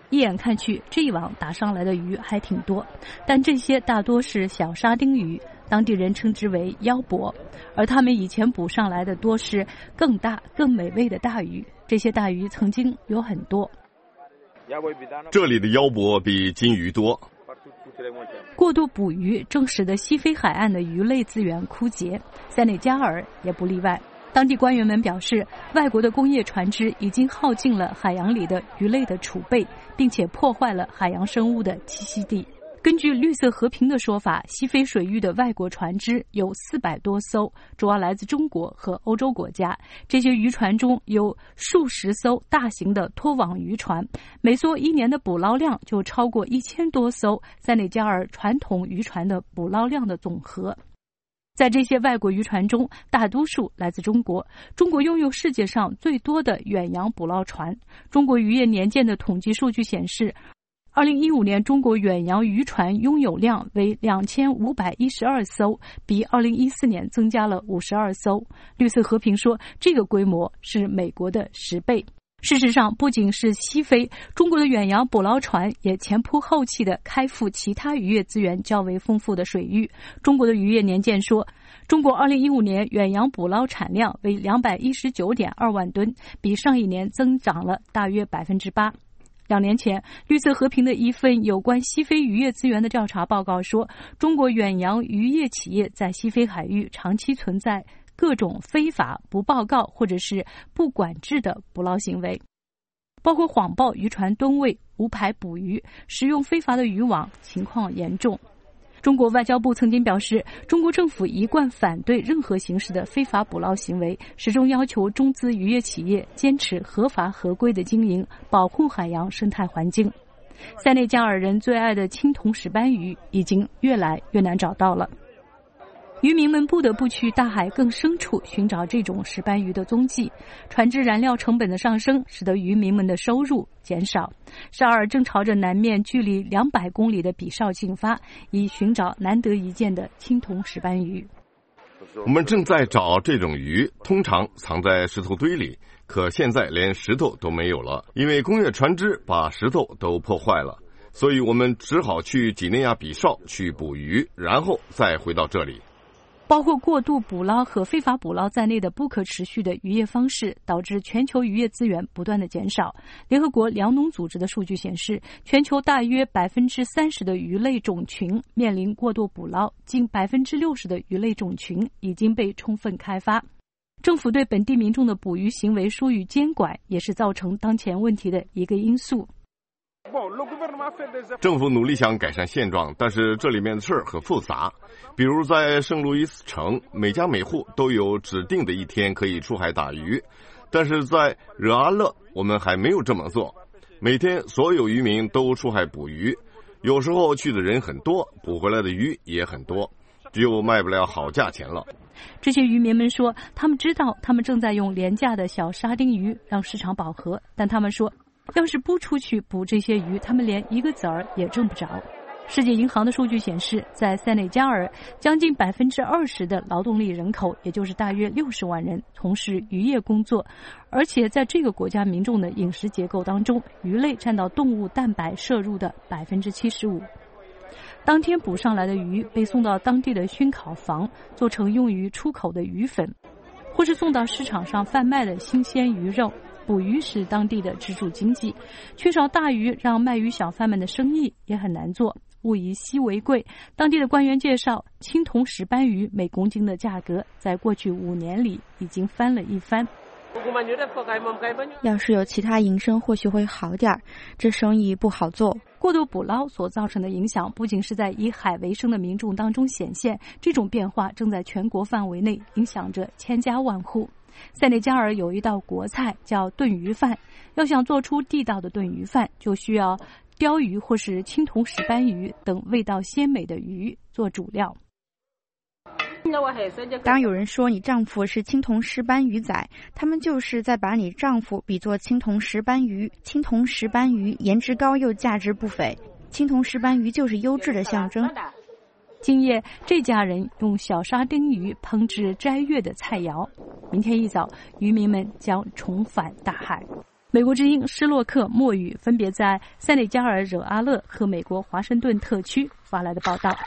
Speaker 16: 一眼看去，这一网打上来的鱼还挺多，但这些大多是小沙丁鱼，当地人称之为腰脖，而他们以前捕上来的多是更大、更美味的大鱼。这些大鱼曾经有很多。
Speaker 15: 这里的腰脖比金鱼多。
Speaker 16: 过度捕鱼正使得西非海岸的鱼类资源枯竭，塞内加尔也不例外。当地官员们表示，外国的工业船只已经耗尽了海洋里的鱼类的储备，并且破坏了海洋生物的栖息地。根据绿色和平的说法，西非水域的外国船只有四百多艘，主要来自中国和欧洲国家。这些渔船中有数十艘大型的拖网渔船，每艘一年的捕捞量就超过一千多艘塞内加尔传统渔船的捕捞量的总和。在这些外国渔船中，大多数来自中国。中国拥有世界上最多的远洋捕捞船。中国渔业年鉴的统计数据显示，二零一五年中国远洋渔船拥有量为两千五百一十二艘，比二零一四年增加了五十二艘。绿色和平说，这个规模是美国的十倍。事实上，不仅是西非，中国的远洋捕捞船也前仆后继地开赴其他渔业资源较为丰富的水域。中国的渔业年鉴说，中国二零一五年远洋捕捞产量为两百一十九点二万吨，比上一年增长了大约百分之八。两年前，绿色和平的一份有关西非渔业资源的调查报告说，中国远洋渔业企业在西非海域长期存在各种非法、不报告或者是不管制的捕捞行为，包括谎报渔船吨位、无牌捕鱼、使用非法的渔网，情况严重。中国外交部曾经表示，中国政府一贯反对任何形式的非法捕捞行为，始终要求中资渔业企业坚持合法合规的经营，保护海洋生态环境。塞内加尔人最爱的青铜石斑鱼已经越来越难找到了。渔民们不得不去大海更深处寻找这种石斑鱼的踪迹，船只燃料成本的上升使得渔民们的收入减少。沙尔正朝着南面距离两百公里的比绍进发，以寻找难得一见的青铜石斑鱼。
Speaker 15: 我们正在找这种鱼，通常藏在石头堆里，可现在连石头都没有了，因为工业船只把石头都破坏了，所以我们只好去几内亚比绍去捕鱼，然后再回到这里。
Speaker 16: 包括过度捕捞和非法捕捞在内的不可持续的渔业方式，导致全球渔业资源不断的减少。联合国粮农组织的数据显示，全球大约百分之三十的鱼类种群面临过度捕捞，近百分之六十的鱼类种群已经被充分开发。政府对本地民众的捕鱼行为疏于监管，也是造成当前问题的一个因素。
Speaker 15: 政府努力想改善现状，但是这里面的事儿很复杂。比如在圣路易斯城，每家每户都有指定的一天可以出海打鱼，但是在惹阿勒我们还没有这么做。每天所有渔民都出海捕鱼，有时候去的人很多，捕回来的鱼也很多，只有卖不了好价钱了。
Speaker 16: 这些渔民们说，他们知道他们正在用廉价的小沙丁鱼让市场饱和，但他们说，要是不出去捕这些鱼，他们连一个子儿也挣不着。世界银行的数据显示，在塞内加尔，将近百分之二十的劳动力人口，也就是大约六十万人，从事渔业工作，而且在这个国家民众的饮食结构当中，鱼类占到动物蛋白摄入的百分之七十五。当天捕上来的鱼被送到当地的熏烤房，做成用于出口的鱼粉，或是送到市场上贩卖的新鲜鱼肉。捕鱼是当地的支柱经济，缺少大鱼让卖鱼小贩们的生意也很难做，物以稀为贵。当地的官员介绍，青铜石斑鱼每公斤的价格在过去五年里已经翻了一番。
Speaker 17: 要是有其他营生或许会好点，这生意不好做。
Speaker 16: 过度捕捞所造成的影响不仅是在以海为生的民众当中显现，这种变化正在全国范围内影响着千家万户。塞内加尔有一道国菜叫炖鱼饭，要想做出地道的炖鱼饭，就需要鲷鱼或是青铜石斑鱼等味道鲜美的鱼做主料。
Speaker 17: 当有人说你丈夫是青铜石斑鱼仔，他们就是在把你丈夫比作青铜石斑鱼。青铜石斑鱼颜值高又价值不菲，青铜石斑鱼就是优质的象征。
Speaker 16: 今夜这家人用小沙丁鱼烹制斋月的菜肴，明天一早渔民们将重返大海。 美国之音施洛克、莫宇分别在塞内加尔惹阿勒和美国华盛顿特区发来的报道。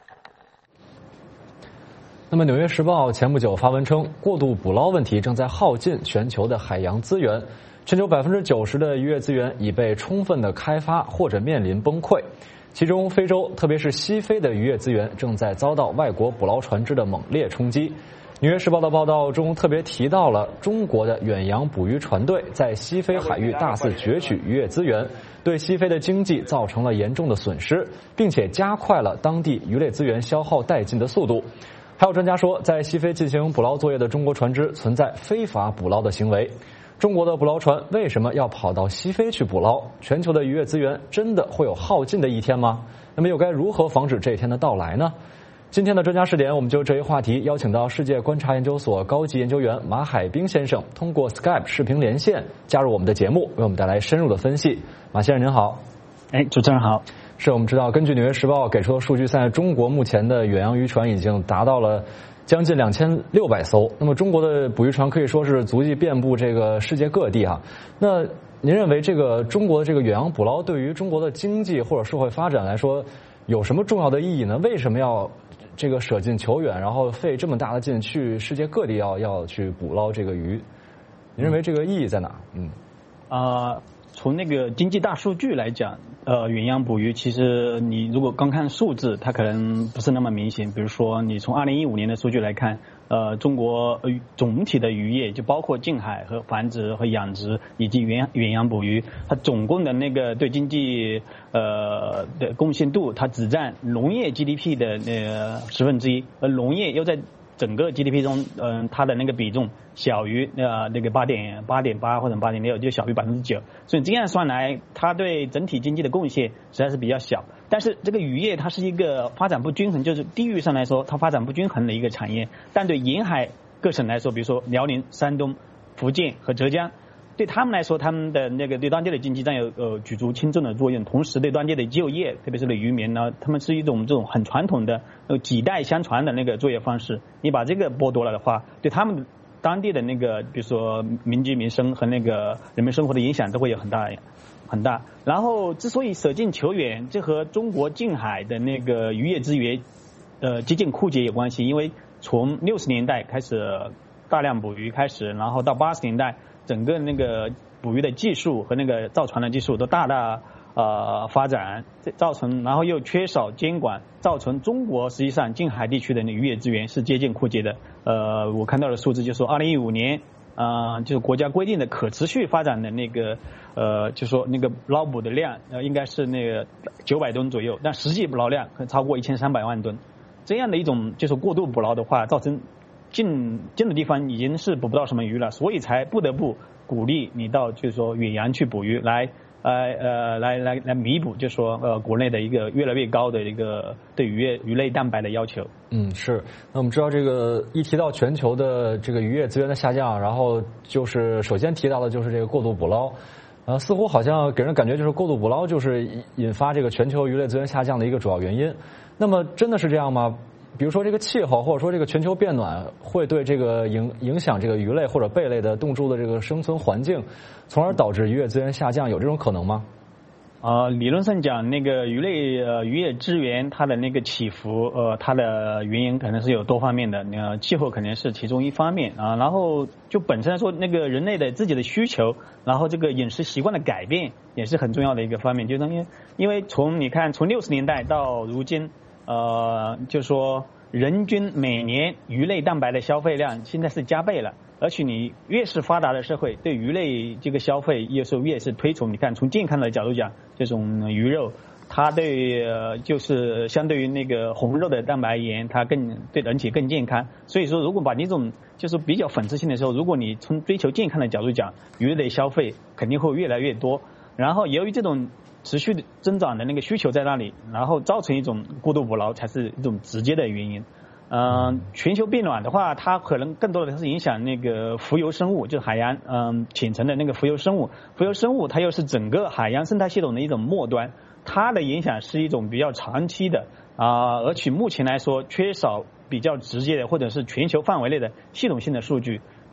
Speaker 1: 那么，《纽约时报》前不久发文称，过度捕捞问题正在耗尽全球的海洋资源，全球百分之九十的渔业资源已被充分的开发或者面临崩溃。其中，非洲特别是西非的渔业资源正在遭到外国捕捞船只的猛烈冲击。《纽约时报》的报道中特别提到了中国的远洋捕鱼船队在西非海域大肆攫取渔业资源，对西非的经济造成了严重的损失，并且加快了当地鱼类资源消耗殆尽的速度。还有专家说，在西非进行捕捞作业的中国船只存在非法捕捞的行为。中国的捕捞船为什么要跑到西非去捕捞？全球的渔业资源真的会有耗尽的一天吗？那么又该如何防止这一天的到来呢？今天的专家视点，我们就这一话题邀请到世界观察研究所高级研究员马海兵先生，通过 Skype 视频连线加入我们的节目，为我们带来深入的分析。马先生您好。
Speaker 18: 哎，主持人好。
Speaker 1: 是我们知道，根据《纽约时报》给出的数据，现在中国目前的远洋渔船已经达到了将近两千六百艘。那么，中国的捕鱼船可以说是足迹遍布这个世界各地啊。那您认为，这个中国的这个远洋捕捞对于中国的经济或者社会发展来说，有什么重要的意义呢？为什么要这个舍近求远，然后费这么大的劲去世界各地要要去捕捞这个鱼？您认为这个意义在哪？嗯，
Speaker 18: 啊、呃，从那个经济大数据来讲。呃，远洋捕鱼其实你如果刚看数字，它可能不是那么明显。比如说，你从二零一五年的数据来看，呃，中国总体的渔业就包括近海和繁殖和养殖以及远远洋捕鱼，它总共的那个对经济呃的贡献度，它只占农业 G D P 的那个十分之一，而农业又在整个 G D P 中，嗯、呃，它的那个比重小于呃那个八点八点八或者八点六，就小于百分之九。所以这样算来，它对整体经济的贡献实在是比较小。但是这个渔业它是一个发展不均衡，就是地域上来说它发展不均衡的一个产业。但对沿海各省来说，比如说辽宁、山东、福建和浙江，对他们来说，他们的那个对当地的经济占有呃举足轻重的作用，同时对当地的就业，特别是对渔民呢，他们是一种这种很传统的呃几代相传的那个作业方式。你把这个剥夺了的话，对他们当地的那个比如说民居民生和那个人们生活的影响都会有很大很大。然后之所以舍近求远，这和中国近海的那个渔业资源呃接近枯竭有关系。因为从六十年代开始大量捕鱼开始，然后到八十年代。整个那个捕鱼的技术和那个造船的技术都大大呃发展，造成然后又缺少监管，造成中国实际上近海地区的那渔业资源是接近枯竭的。呃，我看到的数字就是说，二零一五年，呃，就是国家规定的可持续发展的那个呃，就说那个捞捕的量，呃，应该是那个九百吨左右，但实际捕捞量可超过一千三百万吨。这样的一种就是过度捕捞的话，造成。近近的地方已经是捕不到什么鱼了，所以才不得不鼓励你到就是说远洋去捕鱼，来呃呃来来来弥补，就是说呃国内的一个越来越高的一个对渔业鱼类蛋白的要求。
Speaker 1: 嗯，是。那我们知道这个一提到全球的这个渔业资源的下降，然后就是首先提到的就是这个过度捕捞，呃，似乎好像给人感觉就是过度捕捞就是引发这个全球鱼类资源下降的一个主要原因。那么真的是这样吗？比如说这个气候，或者说这个全球变暖，会对这个影影响这个鱼类或者贝类的动物的这个生存环境，从而导致渔业资源下降，有这种可能吗？
Speaker 18: 啊、呃，理论上讲，那个鱼类呃渔业资源它的那个起伏，呃，它的原因可能是有多方面的，呃，气候肯定是其中一方面啊。然后就本身来说，那个人类的自己的需求，然后这个饮食习惯的改变也是很重要的一个方面。就因为因为从你看从六十年代到如今。呃，就说人均每年鱼类蛋白的消费量现在是加倍了，而且你越是发达的社会，对鱼类这个消费有时候越是推崇。你看，从健康的角度讲，这种鱼肉，它对呃就是相对于那个红肉的蛋白盐，它更对人体更健康。所以说，如果把这种就是比较讽刺性的时候，如果你从追求健康的角度讲，鱼类的消费肯定会越来越多。然后由于这种持续的增长的那个需求在那里，然后造成一种过度捕捞，才是一种直接的原因。嗯、呃，全球变暖的话，它可能更多的是影响那个浮游生物，就是海洋嗯、呃、浅层的那个浮游生物。浮游生物它又是整个海洋生态系统的一种末端，它的影响是一种比较长期的啊、呃，而且目前来说缺少比较直接的或者是全球范围内的系统性的数据。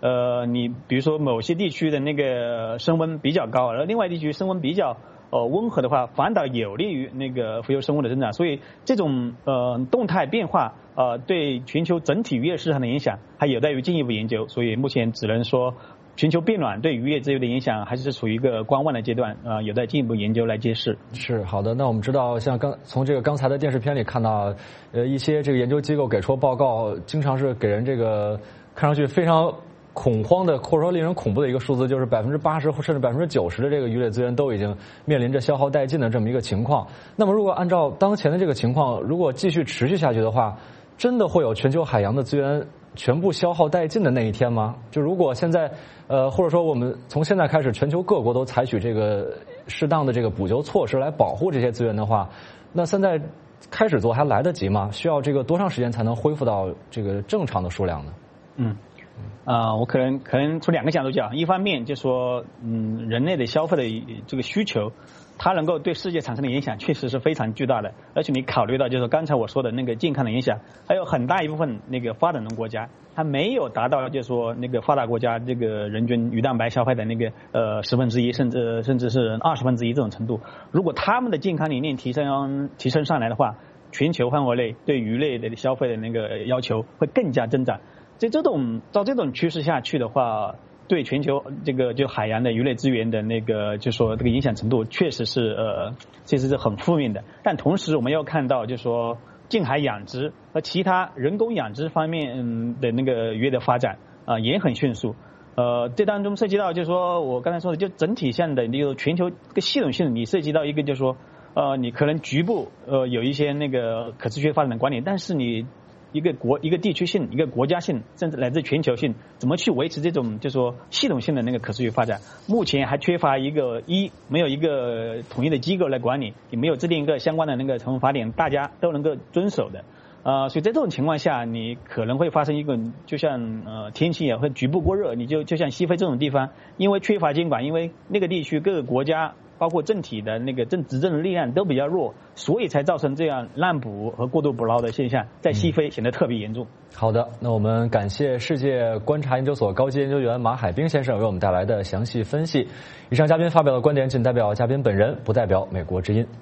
Speaker 18: 呃，你比如说某些地区的那个升温比较高，而另外地区升温比较呃温和的话，反倒有利于那个浮游生物的增长。所以这种呃动态变化呃对全球整体渔业市场的影响还有待于进一步研究。所以目前只能说，全球变暖对渔业自由的影响还是处于一个观望的阶段，呃，有待进一步研究来揭示。
Speaker 1: 是好的，那我们知道，像刚从这个刚才的电视片里看到，呃，一些这个研究机构给出报告，经常是给人这个看上去非常恐慌的，或者说令人恐怖的一个数字，就是百分之八十或甚至百分之九十的这个鱼类资源都已经面临着消耗殆尽的这么一个情况。那么，如果按照当前的这个情况，如果继续持续下去的话，真的会有全球海洋的资源全部消耗殆尽的那一天吗？就如果现在，呃，或者说我们从现在开始，全球各国都采取这个适当的这个补救措施来保护这些资源的话，那现在开始做还来得及吗？需要这个多长时间才能恢复到这个正常的数量呢？
Speaker 18: 嗯。啊、呃，我可能可能从两个角度讲，一方面就说，嗯，人类的消费的这个需求，它能够对世界产生的影响确实是非常巨大的。而且你考虑到，就是刚才我说的那个健康的影响，还有很大一部分那个发展中国家，它没有达到就是说那个发达国家这个人均鱼蛋白消费的那个呃十分之一，甚至甚至是二十分之一这种程度。如果他们的健康理念提升提升上来的话，全球范围内对鱼类的消费的那个要求会更加增长。在这种照这种趋势下去的话，对全球这个就海洋的鱼类资源的那个就说这个影响程度确实是呃其实是很负面的。但同时我们要看到，就说近海养殖和其他人工养殖方面的那个渔业的发展啊、呃、也很迅速。呃，这当中涉及到就是说我刚才说的，就整体性的那个全球这个系统性的，你涉及到一个就是说呃你可能局部呃有一些那个可持续发展的观点，但是你一个国一个地区性一个国家性甚至来自全球性怎么去维持这种就是说系统性的那个可持续发展，目前还缺乏一个一没有一个统一的机构来管理，也没有制定一个相关的那个成文法典大家都能够遵守的。呃，所以在这种情况下，你可能会发生一个，就像呃天气也会局部过热，你就就像西非这种地方，因为缺乏监管，因为那个地区各个国家包括政体的那个政执政的力量都比较弱，所以才造成这样滥捕和过度捕捞的现象，在西非显得特别严重。
Speaker 1: 嗯、好的，那我们感谢世界观察研究所高级研究员马海冰先生为我们带来的详细分析。以上嘉宾发表的观点仅代表嘉宾本人，不代表美国之音。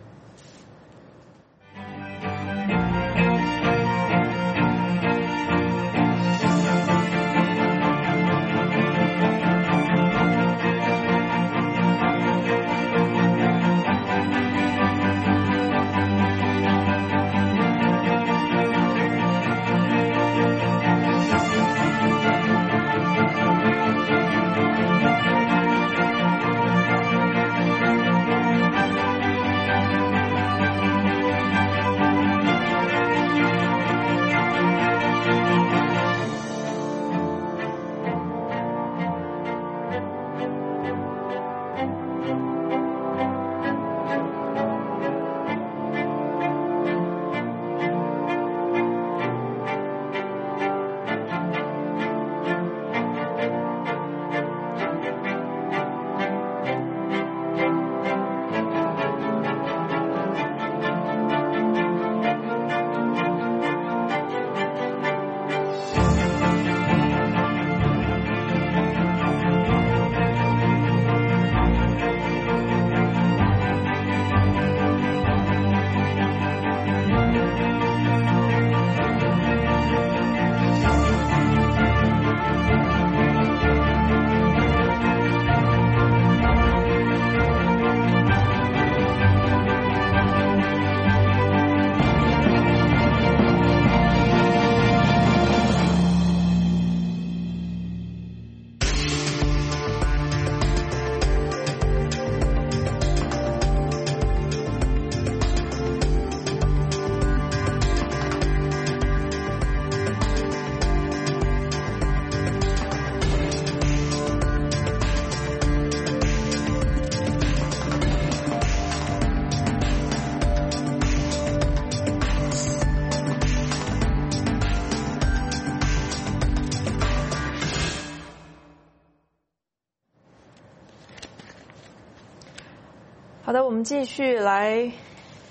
Speaker 2: 好的，我们继续来，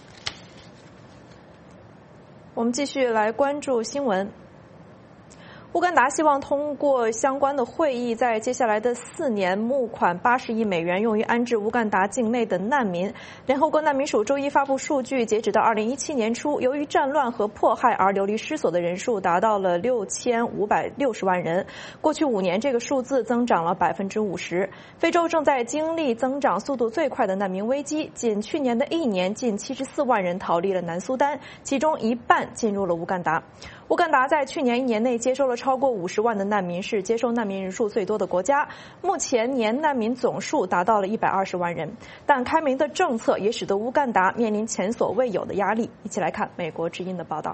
Speaker 2: 我们继续来关注新闻。 乌干达希望通过相关的会议，在接下来的四年募款八十亿美元，用于安置乌干达境内的难民。联合国难民署周一发布数据，截止到二零一七年初，由于战乱和迫害而流离失所的人数达到了六千五百六十万人。过去五年，这个数字增长了百分之五十。非洲正在经历增长速度最快的难民危机，仅去年的一年，近七十四万人逃离了南苏丹，其中一半进入了乌干达。乌干达在去年一年内接收了超过五十万的难民，是接收难民人数最多的国家。目前年难民总数达到了一百二十万人，但开明的政策也使得乌干达面临前所未有的压力。一起来看美国之音的报道。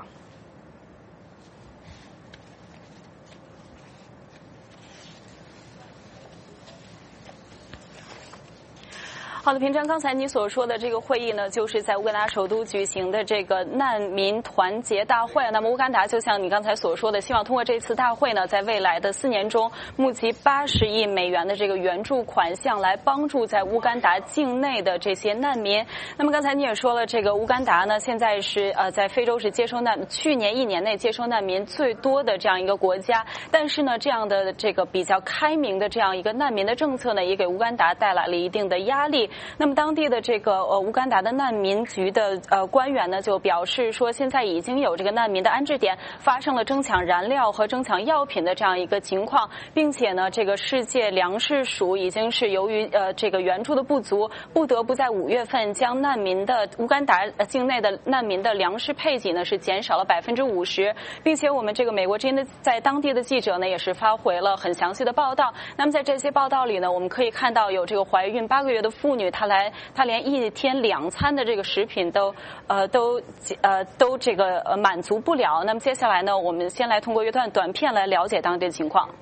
Speaker 19: 好的，平常刚才你所说的这个会议呢，就是在乌干达首都举行的这个难民团结大会。那么乌干达就像你刚才所说的，希望通过这次大会呢，在未来的四年中募集八十亿美元的这个援助款项，来帮助在乌干达境内的这些难民。那么刚才你也说了，这个乌干达呢，现在是呃在非洲是接收难去年一年内接收难民最多的这样一个国家。但是呢，这样的这个比较开明的这样一个难民的政策呢，也给乌干达带来了一定的压力。那么当地的这个呃乌干达的难民局的呃官员呢，就表示说，现在已经有这个难民的安置点发生了争抢燃料和争抢药品的这样一个情况，并且呢，这个世界粮食署已经是由于呃这个援助的不足，不得不在五月份将难民的乌干达境内的难民的粮食配给呢是减少了百分之五十，并且我们这个美国之音的在当地的记者呢也是发回了很详细的报道。那么在这些报道里呢，我们可以看到有这个怀孕八个月的妇女，她来。他连一天两餐的这个食品都呃都呃都这个呃满足不了。那么接下来呢，我们先来通过一段短片来了解当地的情况。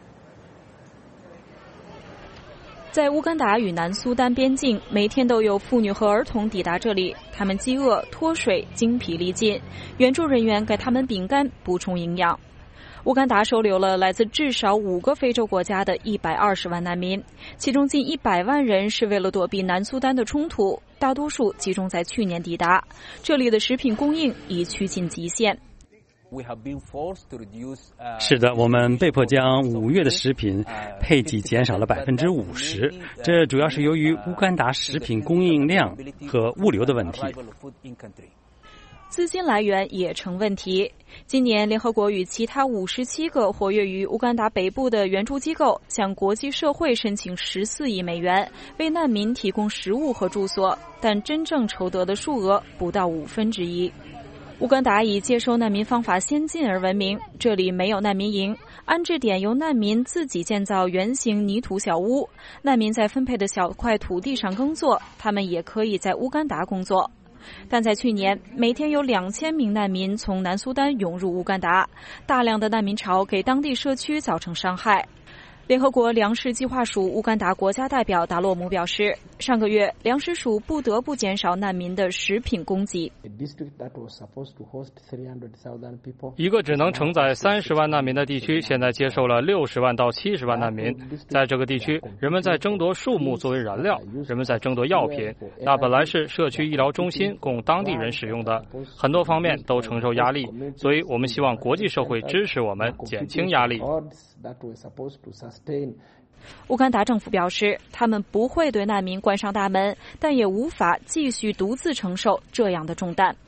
Speaker 11: 在乌干达与南苏丹边境，每天都有妇女和儿童抵达这里，他们饥饿、脱水、精疲力尽，援助人员给他们饼干补充营养。乌干达收留了来自至少五个非洲国家的一百二十万难民，其中近一百万人是为了躲避南苏丹的冲突，大多数集中在去年抵达。这里的食品供应已趋近极限。
Speaker 12: 是的，我们被迫将五月的食品配给减少了百分之五十，这主要是由于乌干达食品供应量和物流的问题。
Speaker 11: 资金来源也成问题。今年，联合国与其他五十七个活跃于乌干达北部的援助机构向国际社会申请十四亿美元，为难民提供食物和住所，但真正筹得的数额不到五分之一。乌干达以接收难民方法先进而闻名，这里没有难民营，安置点由难民自己建造圆形泥土小屋，难民在分配的小块土地上耕作，他们也可以在乌干达工作。但在去年，每天有两千名难民从南苏丹涌入乌干达，大量的难民潮给当地社区造成伤害。联合国粮食计划署乌干达国家代表达洛姆表示，上个月粮食署不得不减少难民的食品供给。
Speaker 14: 一个只能承载三十万难民的地区，现在接受了六十万到七十万难民。在这个地区，人们在争夺树木作为燃料，人们在争夺药品，那本来是社区医疗中心供当地人使用的，很多方面都承受压力，所以我们希望国际社会支持我们，减轻压力。
Speaker 11: 乌干达政府表示，他们不会对难民关上大门，但也无法继续独自承受这样的重担。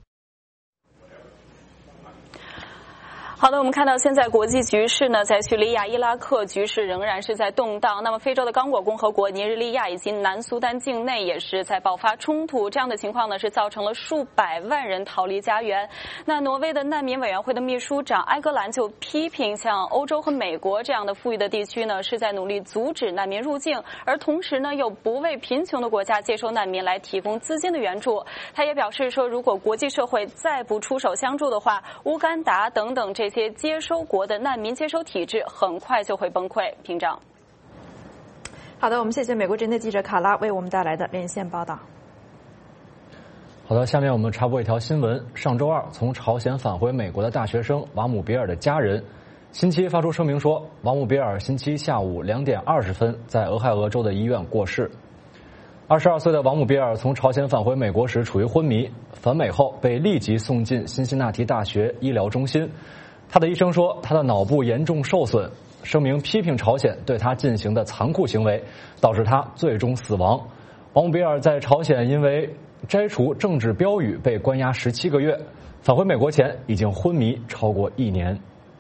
Speaker 19: 好的，我们看到现在国际局势呢，在叙利亚、伊拉克局势仍然是在动荡。那么，非洲的刚果共和国、尼日利亚以及南苏丹境内也是在爆发冲突。这样的情况呢，是造成了数百万人逃离家园。那挪威的难民委员会的秘书长埃格兰就批评，像欧洲和美国这样的富裕的地区呢，是在努力阻止难民入境，而同时呢，又不为贫穷的国家接收难民来提供资金的援助。他也表示说，如果国际社会再不出手相助的话，乌干达等等这些些接收国的难民接收体制很快就会崩溃。屏障。
Speaker 2: 好的，我们谢谢美国之音的记者卡拉为我们带来的连线报道。
Speaker 1: 好的，下面我们插播一条新闻。上周二从朝鲜返回美国的大学生瓦姆比尔的家人星期发出声明说，瓦姆比尔星期下午两点二十分在俄亥俄州的医院过世。二十二岁的瓦姆比尔从朝鲜返回美国时处于昏迷，返美后被立即送进辛辛那提大学医疗中心。 他的医生说，他的脑部严重受损，声明批评朝鲜对他进行的残酷行为，导致他最终死亡。王姆比尔在朝鲜因为摘除政治标语被关押十七个月，返回美国前已经昏迷超过一年。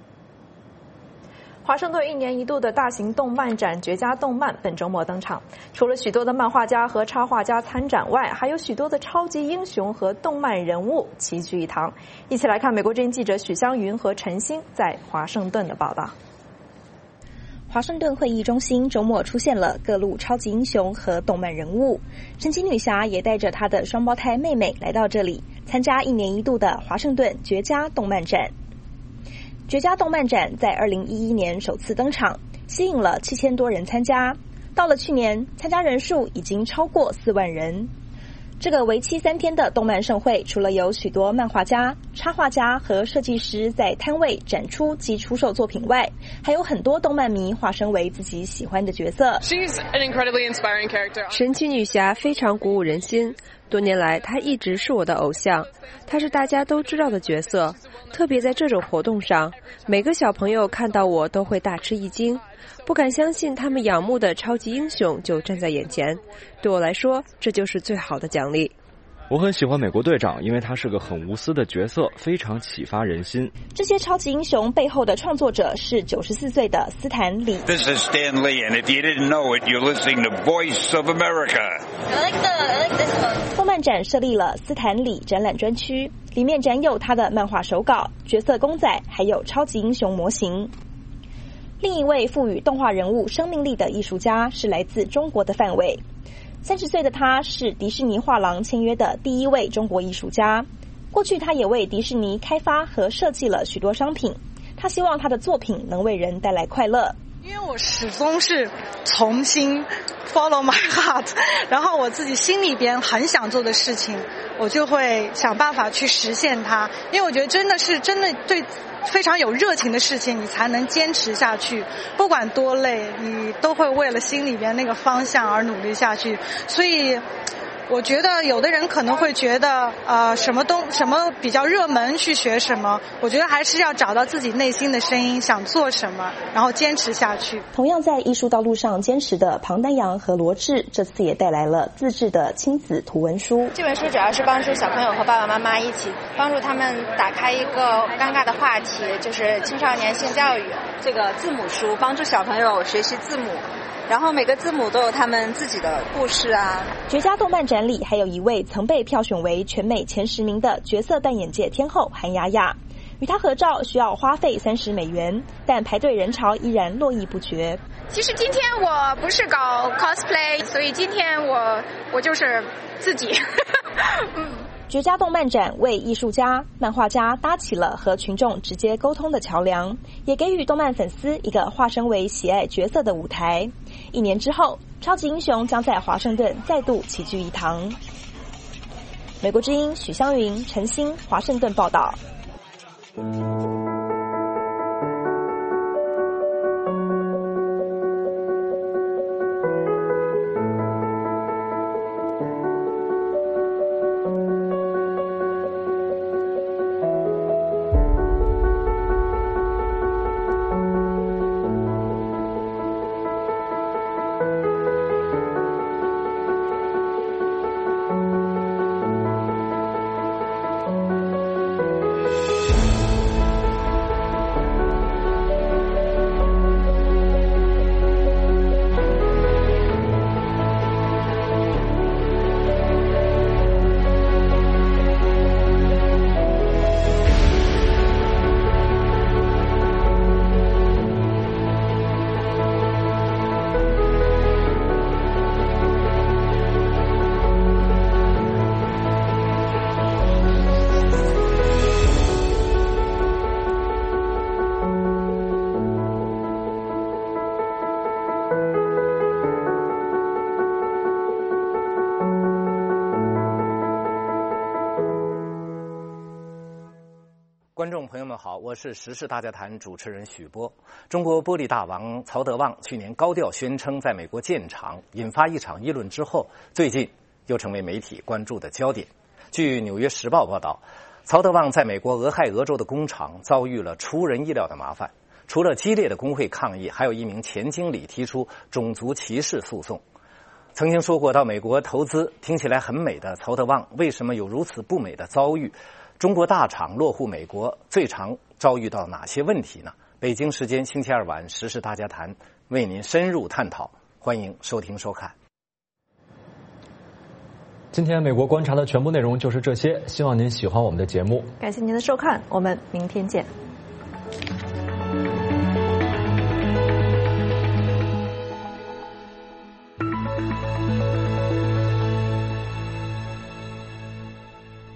Speaker 2: 华盛顿一年一度的大型动漫展绝佳动漫本周末登场，除了许多的漫画家和插画家参展外，还有许多的超级英雄和动漫人物齐聚一堂。一起来看美国之音记者许湘云和陈星在华盛顿的报道。
Speaker 20: 华盛顿会议中心周末出现了各路超级英雄和动漫人物，神奇女侠也带着她的双胞胎妹妹来到这里，参加一年一度的华盛顿绝佳动漫展。绝佳动漫展在二零一一年首次登场，吸引了七千多人参加。到了去年，参加人数已经超过四万人。这个为期三天的动漫盛会，除了有许多漫画家、插画家和设计师在摊位展出及出售作品外，还有很多动漫迷化身为自己喜欢的角色。
Speaker 21: She's an incredibly inspiring character.
Speaker 22: 神奇女侠非常鼓舞人心，多年来她一直是我的偶像，她是大家都知道的角色。特别在这种活动上，每个小朋友看到我都会大吃一惊，不敢相信他们仰慕的超级英雄就站在眼前。对我来说，这就是最好的奖励。
Speaker 23: 我很喜欢美国队长，因为他是个很无私的角色，非常启发人心。
Speaker 20: 这些超级英雄背后的创作者是九十四岁的斯坦李。
Speaker 24: This is Stan Lee, and if you didn't know it, you're listening to Voice of America.
Speaker 20: I like the, I like this one. 动漫展设立了斯坦李展览专区，里面展有他的漫画手稿、角色公仔，还有超级英雄模型。另一位赋予动画人物生命力的艺术家是来自中国的范伟。三十岁的他是迪士尼画廊签约的第一位中国艺术家。过去他也为迪士尼开发和设计了许多商品。他希望他的作品能为人带来快乐。
Speaker 25: 因为我始终是重新 follow my heart， 然后我自己心里边很想做的事情，我就会想办法去实现它。因为我觉得真的是真的对非常有热情的事情，你才能坚持下去，不管多累，你都会为了心里边那个方向而努力下去。所以我觉得有的人可能会觉得呃什么东什么比较热门去学什么，我觉得还是要找到自己内心的声音，想做什么，然后坚持下去。
Speaker 20: 同样在艺术道路上坚持的庞丹阳和罗志，这次也带来了自制的亲子图文书。
Speaker 26: 这本书主要是帮助小朋友和爸爸妈妈一起帮助他们打开一个尴尬的话题，就是青少年性教育。
Speaker 27: 这个字母书帮助小朋友学习字母，然后每个字母都有他们自己的故事啊。
Speaker 20: 绝佳动漫展里还有一位曾被票选为全美前十名的角色扮演界天后韩雅雅，与她合照需要花费三十美元，但排队人潮依然络绎不绝。
Speaker 28: 其实今天我不是搞 cosplay， 所以今天我我就是自己。嗯。
Speaker 20: 绝佳动漫展为艺术家、漫画家搭起了和群众直接沟通的桥梁，也给予动漫粉丝一个化身为喜爱角色的舞台。一年之后，超级英雄将在华盛顿再度齐聚一堂。美国之音许湘云、陈星，华盛顿报道。
Speaker 29: 观众朋友们好，我是时事大家谈主持人许波。中国玻璃大王曹德旺去年高调宣称在美国建厂，引发一场议论之后，最近又成为媒体关注的焦点。据《纽约时报》报道， 曹德旺在美国俄亥俄州的工厂遭遇了出人意料的麻烦，除了激烈的工会抗议，还有一名前经理提出种族歧视诉讼。曾经说过到美国投资听起来很美的曹德旺，为什么有如此不美的遭遇？中国大厂落户美国，最常遭遇到哪些问题呢？北京时间星期二晚时事大家谈为您深入探讨，欢迎收听收看。
Speaker 1: 今天美国观察的全部内容就是这些，希望您喜欢我们的节目。
Speaker 2: 感谢您的收看，我们明天见。